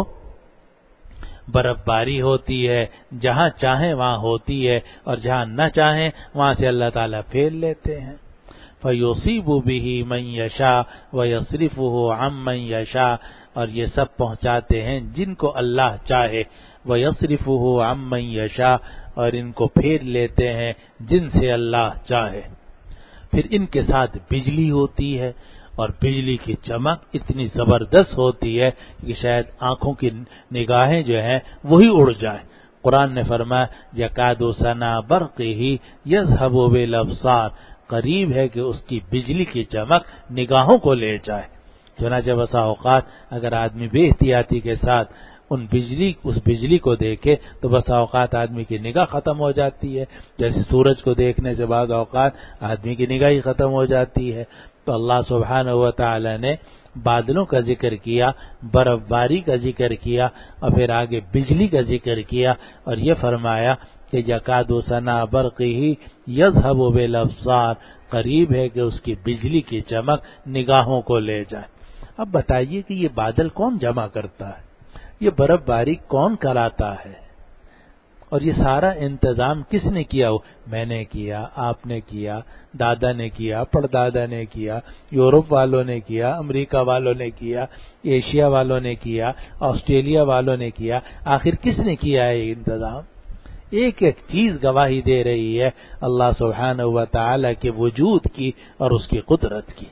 برف باری ہوتی ہے، جہاں چاہیں وہاں ہوتی ہے، اور جہاں نہ چاہیں وہاں سے اللہ تعالیٰ پھیر لیتے ہیں. فَيُصِيبُ بِهِ مَن يَشَاءُ وَيَصْرِفُهُ عَن مَّن يَشَاءُ، اور یہ سب پہنچاتے ہیں جن کو اللہ چاہے. وَيَصْرِفُهُ عَن مَّن يَشَاءُ، اور ان کو پھیر لیتے ہیں جن سے اللہ چاہے. پھر ان کے ساتھ بجلی ہوتی ہے، اور بجلی کی چمک اتنی زبردست ہوتی ہے کہ شاید آنکھوں کی نگاہیں جو ہیں وہی اڑ جائیں. قرآن نے فرمایا یکاد سنا برقہ یذہب بالابصار، قریب ہے کہ اس کی بجلی کی چمک نگاہوں کو لے جائے. چنانچہ بسا اوقات اگر آدمی بے احتیاطی کے ساتھ ان بجلی اس بجلی کو دیکھے تو بس اوقات آدمی کی نگاہ ختم ہو جاتی ہے، جیسے سورج کو دیکھنے سے بعض اوقات آدمی کی نگاہ ہی ختم ہو جاتی ہے۔ تو اللہ سبحانہ و تعالی نے بادلوں کا ذکر کیا، برف باری کا ذکر کیا، اور پھر آگے بجلی کا ذکر کیا، اور یہ فرمایا کہ یکاد سنا برقہ یذھب بالابصار، قریب ہے کہ اس کی بجلی کی چمک نگاہوں کو لے جائے۔ اب بتائیے کہ یہ بادل کون جمع کرتا ہے، یہ برف باری کون کراتا ہے، اور یہ سارا انتظام کس نے کیا ہو؟ میں نے کیا، آپ نے کیا، دادا نے کیا، پردادا نے کیا، یورپ والوں نے کیا، امریکہ والوں نے کیا، ایشیا والوں نے کیا، آسٹریلیا والوں نے کیا، آخر کس نے کیا ہے یہ انتظام؟ ایک ایک چیز گواہی دے رہی ہے اللہ سبحانہ و تعالی کے وجود کی اور اس کی قدرت کی۔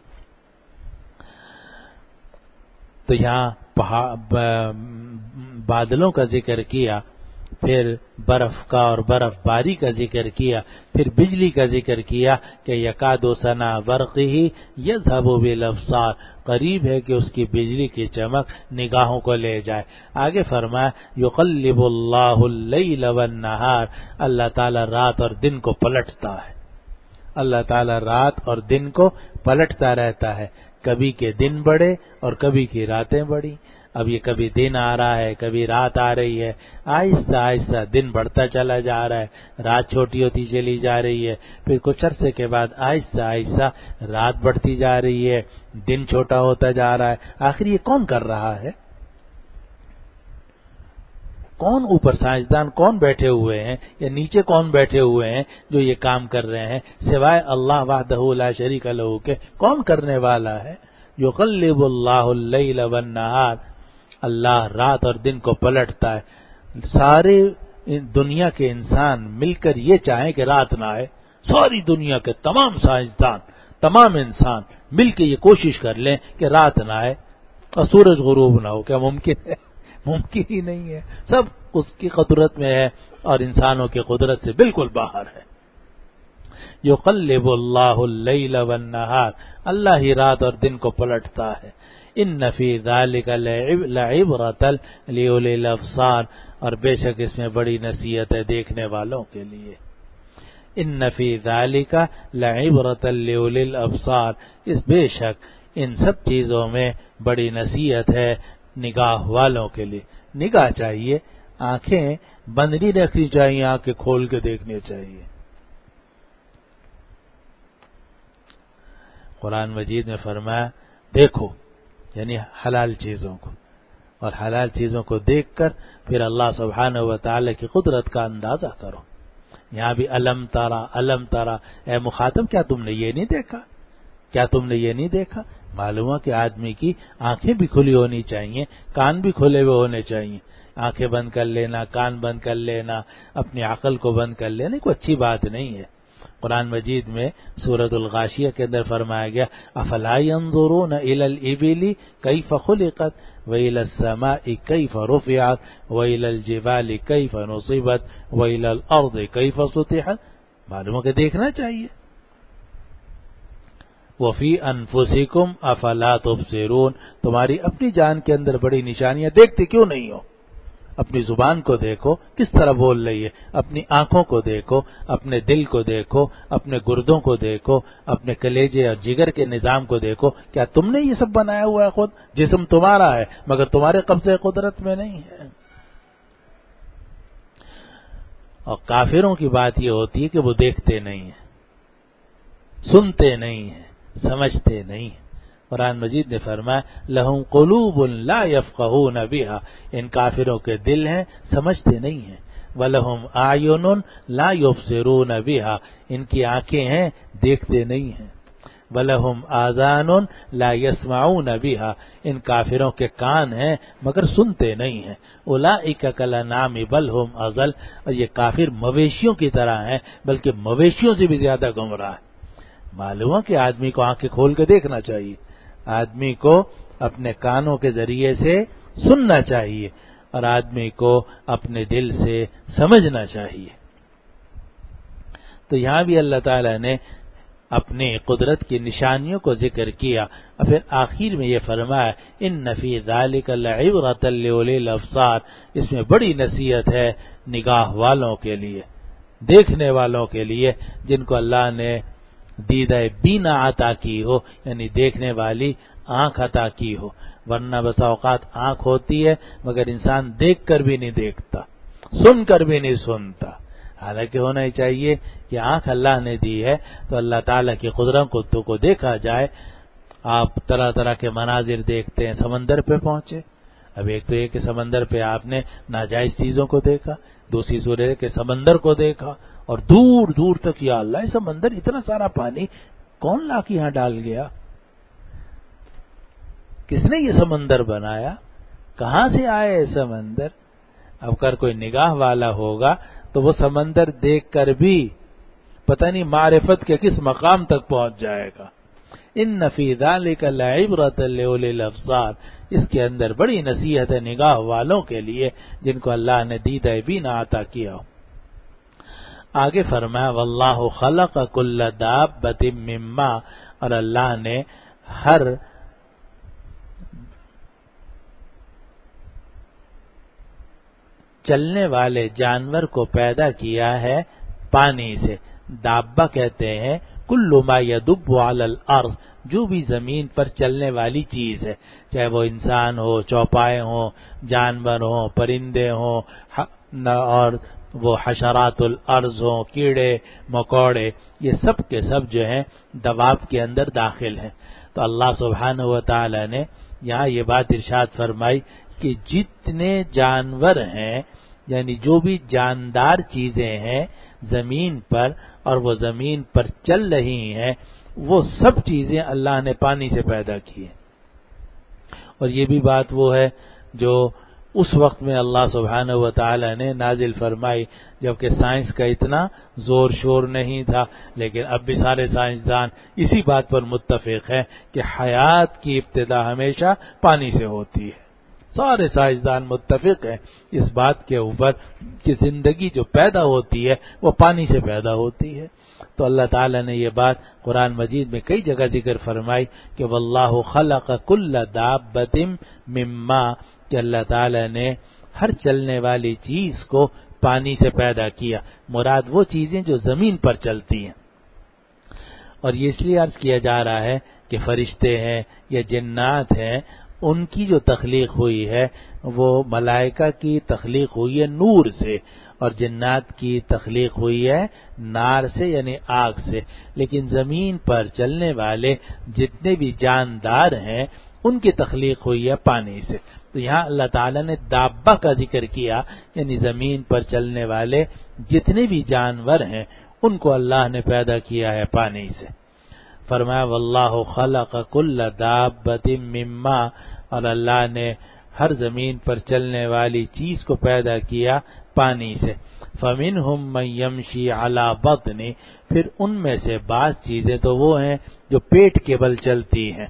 تو یہاں بادلوں کا ذکر کیا، پھر برف کا اور برف باری کا ذکر کیا، پھر بجلی کا ذکر کیا کہ یکاد سنا برقہ یذھب بالابصار، قریب ہے کہ اس کی بجلی کی چمک نگاہوں کو لے جائے۔ آگے فرمایا یقلب اللہ اللیل والنہار، اللہ تعالی رات اور دن کو پلٹتا ہے، اللہ تعالی رات اور دن کو پلٹتا رہتا ہے، کبھی کے دن بڑھے اور کبھی کی راتیں بڑھی۔ اب یہ کبھی دن آ رہا ہے، کبھی رات آ رہی ہے، آہستہ آہستہ دن بڑھتا چلا جا رہا ہے، رات چھوٹی ہوتی چلی جا رہی ہے، پھر کچھ عرصے کے بعد آہستہ آہستہ رات بڑھتی جا رہی ہے، دن چھوٹا ہوتا جا رہا ہے۔ آخر یہ کون کر رہا ہے؟ کون اوپر سائنسدان کون بیٹھے ہوئے ہیں یا نیچے کون بیٹھے ہوئے ہیں جو یہ کام کر رہے ہیں سوائے اللہ وحدہ لا شریک لہ کے؟ کون کرنے والا ہے؟ یقلب اللہ اللیل والنہار، اللہ رات اور دن کو پلٹتا ہے۔ سارے دنیا کے انسان مل کر یہ چاہیں کہ رات نہ آئے، ساری دنیا کے تمام سائنسدان، تمام انسان مل کے یہ کوشش کر لیں کہ رات نہ آئے اور سورج غروب نہ ہو، کیا ممکن ہے؟ ممکن ہی نہیں ہے۔ سب اس کی قدرت میں ہے اور انسانوں کی قدرت سے بالکل باہر ہے۔ یقلب اللہ اللیل والنہار، اللہ ہی رات اور دن کو پلٹتا ہے۔ ان فی ذلک لعبرۃ لأولی الابصار، اور بے شک اس میں بڑی نصیحت ہے دیکھنے والوں کے لیے۔ ان فی ذلک لعبرۃ لأولی الابصار، اس بے شک ان سب چیزوں میں بڑی نصیحت ہے نگاہ والوں کے لیے۔ نگاہ چاہیے، آنکھیں بند نہیں رکھنی چاہیے، آنکھیں کھول کے دیکھنی چاہیے۔ قرآن مجید میں فرمایا دیکھو، یعنی حلال چیزوں کو، اور حلال چیزوں کو دیکھ کر پھر اللہ سبحانہ و تعالی کی قدرت کا اندازہ کرو۔ یہاں بھی الم ترا الم ترا، اے مخاطب کیا تم نے یہ نہیں دیکھا؟ کیا تم نے یہ نہیں دیکھا؟ معلوم ہے کہ آدمی کی آنکھیں بھی کھلی ہونی چاہیے، کان بھی کھلے ہوئے ہونے چاہیے۔ آنکھیں بند کر لینا، کان بند کر لینا، اپنی عقل کو بند کر لینا کوئی اچھی بات نہیں ہے۔ قرآن مجید میں سورۃ الغاشیہ کے اندر فرمایا گیا افلا ينظرون الى الابل كيف خلقت والى السماء كيف رفعت والى الجبال كيف نصبت والى الارض كيف سطحت، معلوم ہے کہ دیکھنا چاہیے۔ وفی انفسکم افلا تبصرون، تمہاری اپنی جان کے اندر بڑی نشانیاں، دیکھتے کیوں نہیں ہو؟ اپنی زبان کو دیکھو کس طرح بول رہی ہے، اپنی آنکھوں کو دیکھو، اپنے دل کو دیکھو، اپنے گردوں کو دیکھو، اپنے کلیجے اور جگر کے نظام کو دیکھو۔ کیا تم نے یہ سب بنایا ہوا ہے؟ خود جسم تمہارا ہے مگر تمہارے قبضے قدرت میں نہیں ہے۔ اور کافروں کی بات یہ ہوتی ہے کہ وہ دیکھتے نہیں ہیں، سنتے نہیں ہیں، سمجھتے نہیں ہیں۔ قرآن مجید نے فرمایا لہم قلوب لا یفقہون بہا، ان کافروں کے دل ہیں سمجھتے نہیں ہیں۔ وَلَهُمْ أَعْيُنٌ لَا يُبْصِرُونَ بِهَا، ان کی آنکھیں ہیں دیکھتے نہیں ہیں۔ وَلَهُمْ آذَانٌ لَا يَسْمَعُونَ بِهَا، ان کافروں کے کان ہیں مگر سنتے نہیں ہیں۔ أُولَئِكَ كَالْأَنْعَامِ بَلْ هُمْ أَضَلُّ، اور یہ کافر مویشیوں کی طرح ہیں بلکہ مویشیوں سے بھی زیادہ گمراہ ہیں۔ معلوم ہے کہ آدمی کو آنکھیں کھول کے دیکھنا چاہیے، آدمی کو اپنے کانوں کے ذریعے سے سننا چاہیے، اور آدمی کو اپنے دل سے سمجھنا چاہیے۔ تو یہاں بھی اللہ تعالیٰ نے اپنی قدرت کی نشانیوں کو ذکر کیا اور پھر آخر میں یہ فرمایا ان فی ذلک لعبرۃ لاولی الابصار، اس میں بڑی نصیحت ہے نگاہ والوں کے لیے، دیکھنے والوں کے لیے، جن کو اللہ نے دیدہ بینا عطا کی ہو، یعنی دیکھنے والی آنکھ عطا کی ہو، ورنہ بس اوقات آنکھ ہوتی ہے مگر انسان دیکھ کر بھی نہیں دیکھتا، سن کر بھی نہیں سنتا، حالانکہ ہونا ہی چاہیے کہ آنکھ اللہ نے دی ہے تو اللہ تعالیٰ کی قدرتوں کو دیکھا جائے۔ آپ طرح طرح کے مناظر دیکھتے ہیں، سمندر پہ پہنچے، اب ایک تو یہ کہ سمندر پہ آپ نے ناجائز چیزوں کو دیکھا، دوسری صورت ہے کہ سمندر کو دیکھا اور دور دور تک یا اللہ یہ سمندر اتنا سارا پانی کون لا کے یہاں ڈال گیا، کس نے یہ سمندر بنایا، کہاں سے آیا یہ سمندر؟ اب اگر کوئی نگاہ والا ہوگا تو وہ سمندر دیکھ کر بھی پتہ نہیں معرفت کے کس مقام تک پہنچ جائے گا۔ ان فی ذلک لعبرۃ لاولی الابصار، اس کے اندر بڑی نصیحت ہے نگاہ والوں کے لیے جن کو اللہ نے دیدہ بینا عطا کیا ہو۔ آگے فرمایا واللہ خلق کل دابۃ من ماء، اور اللہ نے ہر چلنے والے جانور کو پیدا کیا ہے پانی سے۔ دابہ کہتے ہیں کل ما یدب علی الارض، جو بھی زمین پر چلنے والی چیز ہے، چاہے وہ انسان ہو، چوپائے ہوں، جانور ہوں، پرندے ہوں، اور وہ حشرات الارض ہوں، کیڑے مکوڑے، یہ سب کے سب جو ہیں دواب کے اندر داخل ہیں۔ تو اللہ سبحانہ و تعالی نے یہاں یہ بات ارشاد فرمائی کہ جتنے جانور ہیں، یعنی جو بھی جاندار چیزیں ہیں زمین پر اور وہ زمین پر چل رہی ہیں، وہ سب چیزیں اللہ نے پانی سے پیدا کی ہیں۔ اور یہ بھی بات وہ ہے جو اس وقت میں اللہ سبحانہ و تعالی نے نازل فرمائی جبکہ سائنس کا اتنا زور شور نہیں تھا، لیکن اب بھی سارے سائنسدان اسی بات پر متفق ہیں کہ حیات کی ابتدا ہمیشہ پانی سے ہوتی ہے۔ سارے سائنسدان متفق ہیں اس بات کے اوپر کہ زندگی جو پیدا ہوتی ہے وہ پانی سے پیدا ہوتی ہے۔ تو اللہ تعالیٰ نے یہ بات قرآن مجید میں کئی جگہ ذکر فرمائی کہ واللہ خلق کل دابۃ من ماء، کہ اللہ تعالیٰ نے ہر چلنے والی چیز کو پانی سے پیدا کیا، مراد وہ چیزیں جو زمین پر چلتی ہیں۔ اور یہ اس لیے عرض کیا جا رہا ہے کہ فرشتے ہیں یا جنات ہیں، ان کی جو تخلیق ہوئی ہے وہ ملائکہ کی تخلیق ہوئی ہے نور سے، اور جنات کی تخلیق ہوئی ہے نار سے یعنی آگ سے، لیکن زمین پر چلنے والے جتنے بھی جاندار ہیں ان کی تخلیق ہوئی ہے پانی سے۔ تو یہاں اللہ تعالیٰ نے دابہ کا ذکر کیا، یعنی زمین پر چلنے والے جتنے بھی جانور ہیں ان کو اللہ نے پیدا کیا ہے پانی سے۔ فرمایا واللہ خلق کل دابۃ من ماء، اور اللہ نے ہر زمین پر چلنے والی چیز کو پیدا کیا پانی سے۔ فمنہم من یمشی علی بطن، پھر ان میں سے بعض چیزیں تو وہ ہیں جو پیٹ کے بل چلتی ہیں۔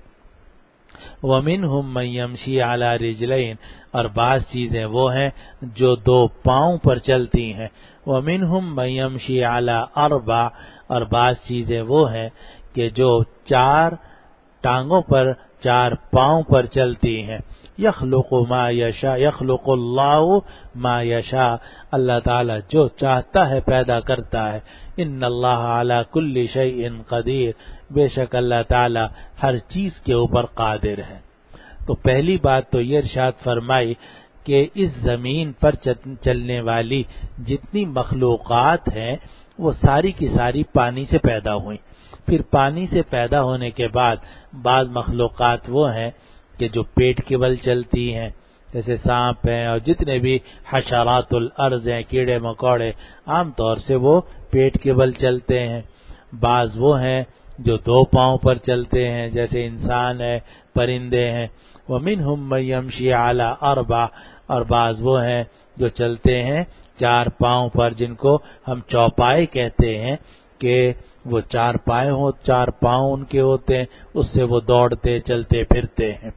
ومنہم من یمشی علی رجلین، اور بعض چیزیں وہ ہیں جو دو پاؤں پر چلتی ہیں۔ ومنہم من یمشی علی اربع، اور بعض چیزیں وہ ہیں کہ جو چار ٹانگوں پر، چار پاؤں پر چلتی ہیں۔ یخلق ما یشاء، یخلق اللہ ما یشاء، اللہ تعالیٰ جو چاہتا ہے پیدا کرتا ہے۔ ان اللہ علی کل شیء قدیر، بے شک اللہ تعالیٰ ہر چیز کے اوپر قادر ہے۔ تو پہلی بات تو یہ ارشاد فرمائی کہ اس زمین پر چلنے والی جتنی مخلوقات ہیں وہ ساری کی ساری پانی سے پیدا ہوئیں۔ پھر پانی سے پیدا ہونے کے بعد بعض مخلوقات وہ ہیں کہ جو پیٹ کے بل چلتی ہیں، جیسے سانپ ہیں اور جتنے بھی حشرات الارض ہیں، کیڑے مکوڑے، عام طور سے وہ پیٹ کے بل چلتے ہیں۔ بعض وہ ہیں جو دو پاؤں پر چلتے ہیں، جیسے انسان ہے، پرندے ہیں۔ ومنہم من یمشی علی اربع، اور بعض وہ ہیں جو چلتے ہیں چار پاؤں پر، جن کو ہم چوپائے کہتے ہیں کہ وہ چار پائے ہوں، چار پاؤں ان کے ہوتے ہیں، اس سے وہ دوڑتے چلتے پھرتے ہیں۔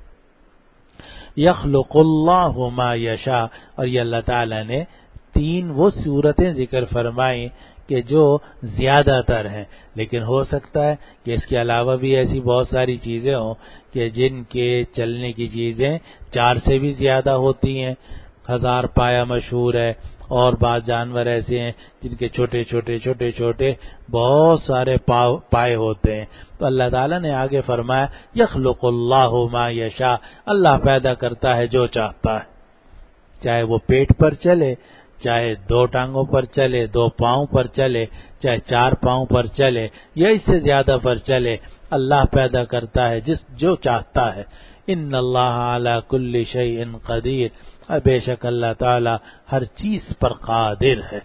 یخلق اللہ ما یشاء، اور یہ اللہ تعالیٰ نے تین وہ صورتیں ذکر فرمائیں کہ جو زیادہ تر ہیں، لیکن ہو سکتا ہے کہ اس کے علاوہ بھی ایسی بہت ساری چیزیں ہوں کہ جن کے چلنے کی چیزیں چار سے بھی زیادہ ہوتی ہیں۔ ہزار پایا مشہور ہے، اور بعض جانور ایسے ہیں جن کے چھوٹے چھوٹے چھوٹے چھوٹے بہت سارے پائے ہوتے ہیں۔ تو اللہ تعالیٰ نے آگے فرمایا یخلق اللہ ما یشاء، اللہ پیدا کرتا ہے جو چاہتا ہے، چاہے وہ پیٹ پر چلے، چاہے دو ٹانگوں پر چلے، دو پاؤں پر چلے، چاہے چار پاؤں پر چلے یا اس سے زیادہ پر چلے، اللہ پیدا کرتا ہے جس جو چاہتا ہے۔ ان اللہ علی کل شیء قدیر، بے شک اللہ تعالی ہر چیز پر قادر ہے۔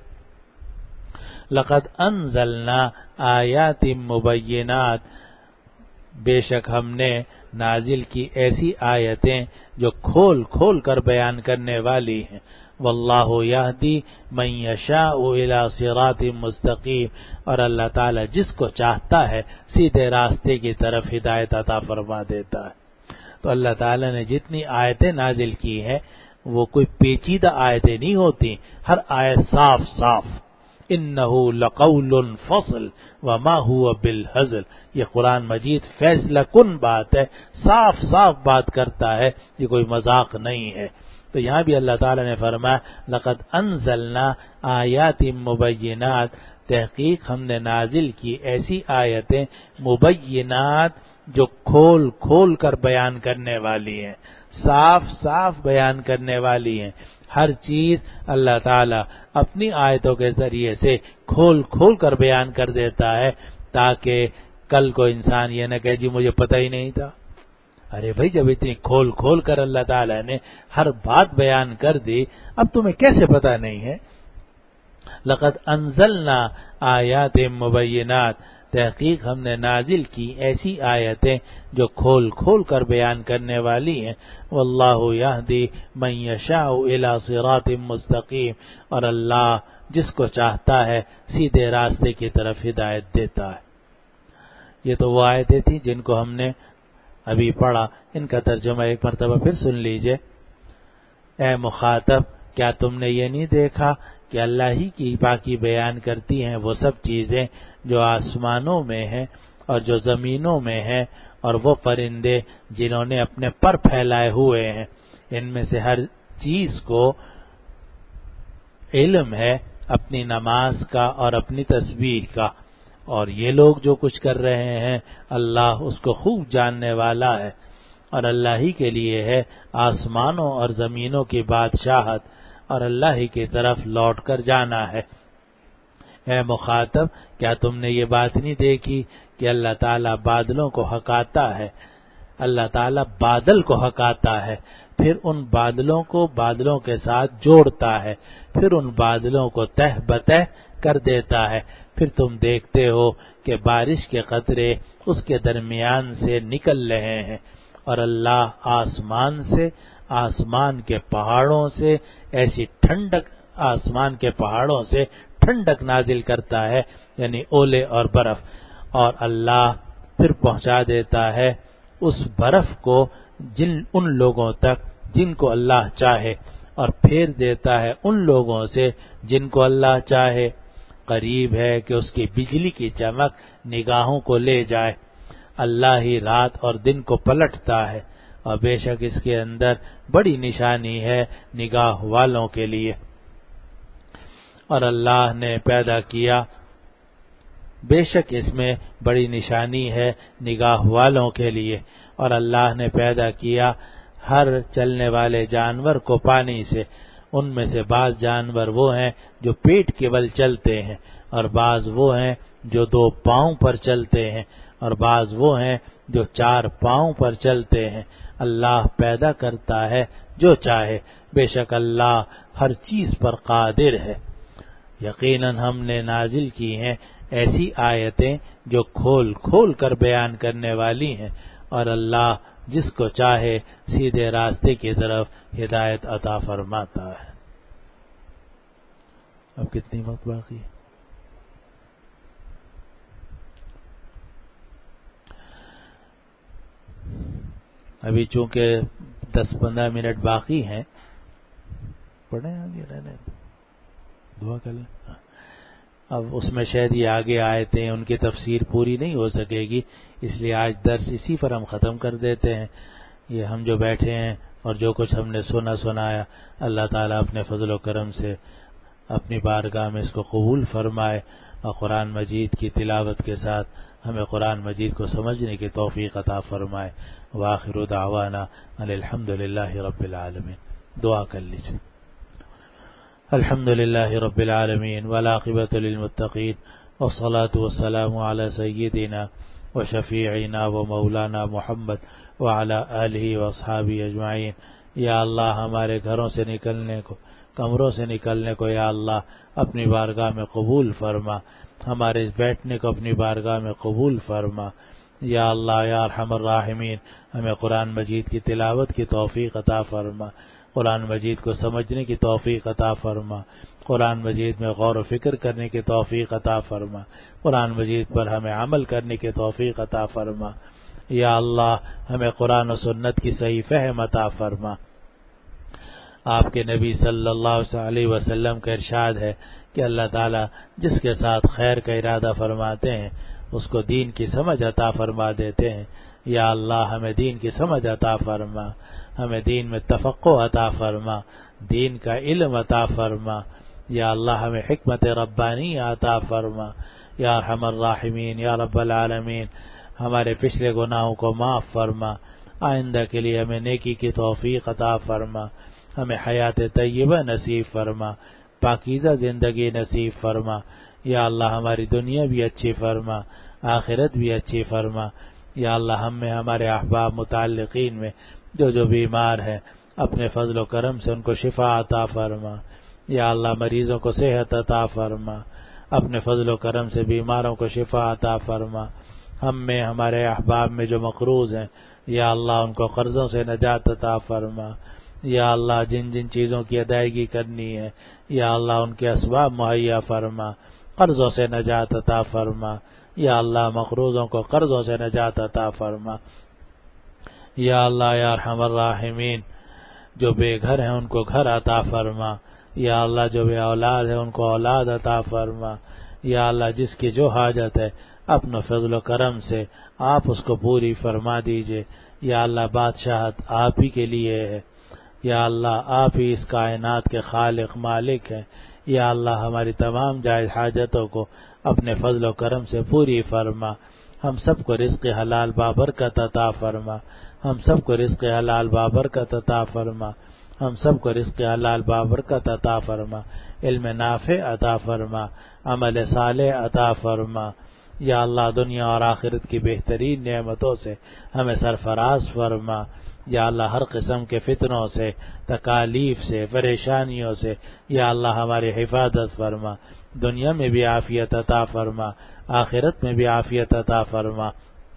لقد انزلنا آیات مبینات، بے شک ہم نے نازل کی ایسی آیتیں جو کھول کھول کر بیان کرنے والی ہیں۔ واللہ یہدی من یشاء الی صراط مستقیم، اور اللہ تعالی جس کو چاہتا ہے سیدھے راستے کی طرف ہدایت عطا فرما دیتا ہے۔ تو اللہ تعالی نے جتنی آیتیں نازل کی ہیں وہ کوئی پیچیدہ آیتیں نہیں ہوتی، ہر آیت صاف صاف۔ انہ لقول فصل وما هو بالہزل، یہ قرآن مجید فیصلہ کن بات ہے، صاف صاف بات کرتا ہے، یہ کوئی مذاق نہیں ہے۔ تو یہاں بھی اللہ تعالیٰ نے فرمایا لقد انزلنا آیات مبینات، تحقیق ہم نے نازل کی ایسی آیتیں مبینات جو کھول کھول کر بیان کرنے والی ہیں، صاف صاف بیان کرنے والی ہیں۔ ہر چیز اللہ تعالیٰ اپنی آیتوں کے ذریعے سے کھول کھول کر بیان کر دیتا ہے، تاکہ کل کو انسان یہ نہ کہے جی مجھے پتہ ہی نہیں تھا۔ ارے بھائی جب اتنی کھول کھول کر اللہ تعالیٰ نے ہر بات بیان کر دی، اب تمہیں کیسے پتہ نہیں ہے؟ لقد انزلنا آیات مبینات، تحقیق ہم نے نازل کی ایسی آیتیں جو کھول کھول کر بیان کرنے والی ہیں۔ واللہ یہدی من یشاء الی صراط مستقیم، اور اللہ جس کو چاہتا ہے سیدھے راستے کی طرف ہدایت دیتا ہے۔ یہ تو وہ آیتیں تھیں جن کو ہم نے ابھی پڑھا، ان کا ترجمہ ایک مرتبہ پھر سن لیجئے۔ اے مخاطب، کیا تم نے یہ نہیں دیکھا کہ اللہ ہی کی پاکی بیان کرتی ہیں وہ سب چیزیں جو آسمانوں میں ہیں اور جو زمینوں میں ہیں، اور وہ پرندے جنہوں نے اپنے پر پھیلائے ہوئے ہیں، ان میں سے ہر چیز کو علم ہے اپنی نماز کا اور اپنی تسبیح کا، اور یہ لوگ جو کچھ کر رہے ہیں اللہ اس کو خوب جاننے والا ہے، اور اللہ ہی کے لیے ہے آسمانوں اور زمینوں کی بادشاہت، اور اللہ ہی کی طرف لوٹ کر جانا ہے۔ اے مخاطب، کیا تم نے یہ بات نہیں دیکھی کہ اللہ تعالیٰ بادلوں کو ہکاتا ہے، اللہ تعالیٰ بادل کو ہکاتا ہے، پھر ان بادلوں کو بادلوں کے ساتھ جوڑتا ہے، پھر ان بادلوں کو تہ بتہ کر دیتا ہے، پھر تم دیکھتے ہو کہ بارش کے قطرے اس کے درمیان سے نکل رہے ہیں، اور اللہ آسمان سے آسمان کے پہاڑوں سے ایسی ٹھنڈک آسمان کے پہاڑوں سے ٹھنڈک نازل کرتا ہے، یعنی اولے اور برف، اور اللہ پھر پہنچا دیتا ہے اس برف کو جن ان لوگوں تک جن کو اللہ چاہے، اور پھیر دیتا ہے ان لوگوں سے جن کو اللہ چاہے۔ قریب ہے کہ اس کی بجلی کی چمک نگاہوں کو لے جائے۔ اللہ ہی رات اور دن کو پلٹتا ہے، اور بے شک اس کے اندر بڑی نشانی ہے نگاہ والوں کے لیے۔ اور اللہ نے پیدا کیا، بے شک اس میں بڑی نشانی ہے نگاہ والوں کے لیے، اور اللہ نے پیدا کیا ہر چلنے والے جانور کو پانی سے، ان میں سے بعض جانور وہ ہیں جو پیٹ کے بل چلتے ہیں، اور بعض وہ ہیں جو دو پاؤں پر چلتے ہیں، اور بعض وہ ہیں جو چار پاؤں پر چلتے ہیں۔ اللہ پیدا کرتا ہے جو چاہے، بے شک اللہ ہر چیز پر قادر ہے۔ یقیناً ہم نے نازل کی ہیں ایسی آیتیں جو کھول کھول کر بیان کرنے والی ہیں، اور اللہ جس کو چاہے سیدھے راستے کی طرف ہدایت عطا فرماتا ہے۔ اب کتنی وقت باقی ہے؟ ابھی چونکہ دس پندرہ منٹ باقی ہیں، پڑھیں آگے رہنے دعا کر لیں۔ اب اس میں شاید یہ آگے آئے تھے ان کی تفسیر پوری نہیں ہو سکے گی، اس لیے آج درس اسی پر ہم ختم کر دیتے ہیں۔ یہ ہم جو بیٹھے ہیں اور جو کچھ ہم نے سنا سنایا، اللہ تعالیٰ اپنے فضل و کرم سے اپنی بارگاہ میں اس کو قبول فرمائے، اور قرآن مجید کی تلاوت کے ساتھ ہمیں قرآن مجید کو سمجھنے کی توفیق عطا فرمائے۔ وآخر دعوانا ان الحمد للہ رب العالمین۔ دعا کر لیجیے۔ الحمد للہ رب العالمین والعاقبۃ للمتقین والصلاة والسلام علی سیدنا وشفیعنا ومولانا محمد وعلی آلہ واصحابہ اجمعین۔ یا اللہ ہمارے گھروں سے نکلنے کو، کمروں سے نکلنے کو یا اللہ اپنی بارگاہ میں قبول فرما، ہمارے اس بیٹھنے کو اپنی بارگاہ میں قبول فرما۔ یا اللہ یا ارحم الراحمین، ہمیں قرآن مجید کی تلاوت کی توفیق عطا فرما، قرآن مجید کو سمجھنے کی توفیق عطا فرما، قرآن مجید میں غور و فکر کرنے کی توفیق عطا فرما، قرآن مجید پر ہمیں عمل کرنے کی توفیق عطا فرما۔ یا اللہ ہمیں قرآن و سنت کی صحیح فہم عطا فرما۔ آپ کے نبی صلی اللہ علیہ وسلم کا ارشاد ہے کہ اللہ تعالیٰ جس کے ساتھ خیر کا ارادہ فرماتے ہیں اس کو دین کی سمجھ عطا فرما دیتے ہیں۔ یا اللہ ہمیں دین کی سمجھ عطا فرما، ہمیں دین میں تفقہ عطا فرما، دین کا علم عطا فرما۔ یا اللہ ہمیں حکمت ربانی عطا فرما۔ یا ارحم الراحمین یا رب العالمین، ہمارے پچھلے گناہوں کو معاف فرما، آئندہ کے لیے ہمیں نیکی کی توفیق عطا فرما، ہمیں حیات طیبہ نصیب فرما، پاکیزہ زندگی نصیب فرما۔ یا اللہ ہماری دنیا بھی اچھی فرما، آخرت بھی اچھی فرما۔ یا اللہ ہم میں ہمارے احباب متعلقین میں جو جو بیمار ہیں اپنے فضل و کرم سے ان کو شفا عطا فرما۔ یا اللہ مریضوں کو صحت عطا فرما، اپنے فضل و کرم سے بیماروں کو شفا عطا فرما۔ ہم میں ہمارے احباب میں جو مقروض ہیں یا اللہ ان کو قرضوں سے نجات عطا فرما۔ یا اللہ جن جن چیزوں کی ادائیگی کرنی ہے یا اللہ ان کے اسباب مہیا فرما، قرضوں سے نجات عطا فرما۔ یا اللہ مقروضوں کو قرضوں سے نجات عطا فرما۔ یا اللہ یا ارحم الراحمین، جو بے گھر ہیں ان کو گھر عطا فرما۔ یا اللہ جو بے اولاد ہیں ان کو اولاد عطا فرما۔ یا اللہ جس کی جو حاجت ہے اپنے فضل و کرم سے آپ اس کو پوری فرما دیجئے۔ یا اللہ بادشاہت آپ ہی کے لیے ہے، یا اللہ آپ ہی اس کائنات کے خالق مالک ہیں۔ یا اللہ ہماری تمام جائز حاجتوں کو اپنے فضل و کرم سے پوری فرما۔ ہم سب کو رزق حلال بابرکت عطا فرما، ہم سب کو رزق حلال بابرکت عطا فرما، ہم سب کو رزق حلال بابرکت عطا فرما، علم نافع عطا فرما، عمل صالح عطا فرما۔ یا اللہ دنیا اور آخرت کی بہترین نعمتوں سے ہمیں سرفراز فرما۔ یا اللہ ہر قسم کے فتنوں سے، تکالیف سے، پریشانیوں سے یا اللہ ہماری حفاظت فرما، دنیا میں بھی عافیت عطا فرما، آخرت میں بھی عافیت عطا فرما۔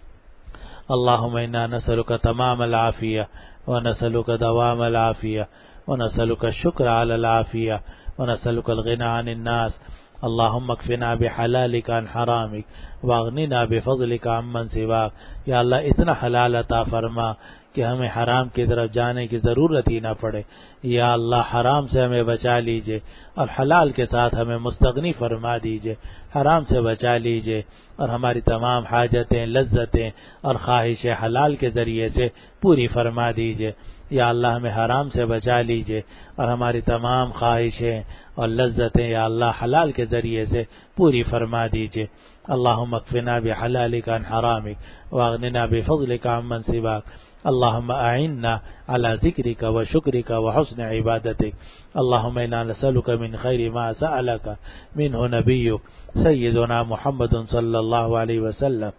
اللہم انا نسألک تمام العافیہ ونسألک دوام العافیہ ونسألک الشکر علی العافیہ ونسألک الغنى عن الناس۔ اللہم اکفنا بحلالک عن حرامک واغننا بفضلک عمن سواک۔ یا اللہ اتنا حلال عطا فرما کہ ہمیں حرام کی طرف جانے کی ضرورت ہی نہ پڑے۔ یا اللہ حرام سے ہمیں بچا لیجئے اور حلال کے ساتھ ہمیں مستغنی فرما دیجئے، حرام سے بچا لیجئے اور ہماری تمام حاجتیں، لذتیں اور خواہشیں حلال کے ذریعے سے پوری فرما دیجئے۔ یا اللہ ہمیں حرام سے بچا لیجئے اور ہماری تمام خواہشیں اور لذتیں یا اللہ حلال کے ذریعے سے پوری فرما دیجئے۔ اللہم اکفنا بحلالک عن حرامک واغننا بفضلک عمن سواک۔ اللہم اعنا علی ذکرک و شکرک و حسن عبادتک۔ اللہم انا نسألک من خیر ما سألک منہ نبیک سیدنا محمد صلی اللہ علیہ وسلم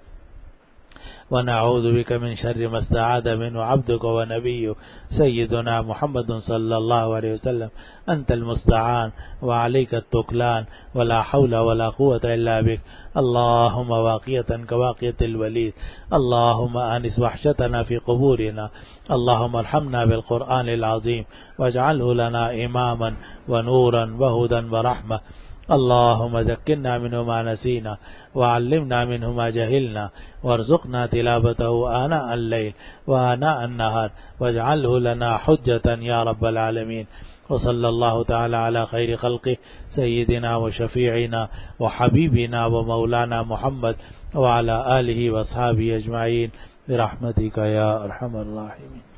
ونعوذ بك من شر ما استعاذ منه عبدك ونبيك سيدنا محمد صلى الله عليه وسلم أنت المستعان وعليك التكلان ولا حول ولا قوة إلا بك. اللهم واقية كواقية الوليد، اللهم آنس وحشتنا في قبورنا، اللهم ارحمنا بالقرآن العظيم واجعله لنا إماما ونورا وهدى ورحمة. اللهم ذكرنا منه ما نسينا وعلمنا منه ما جهلنا وارزقنا تلاوته آناء الليل وآناء النهار واجعله لنا حجة يا رب العالمين. وصلی اللہ تعالی علی خیر خلقہ سیدنا و شفیعنا و حبیبنا و مولانا محمد وعلی آلہ واصحابہ اجمعین برحمتک یا ارحم الراحمین.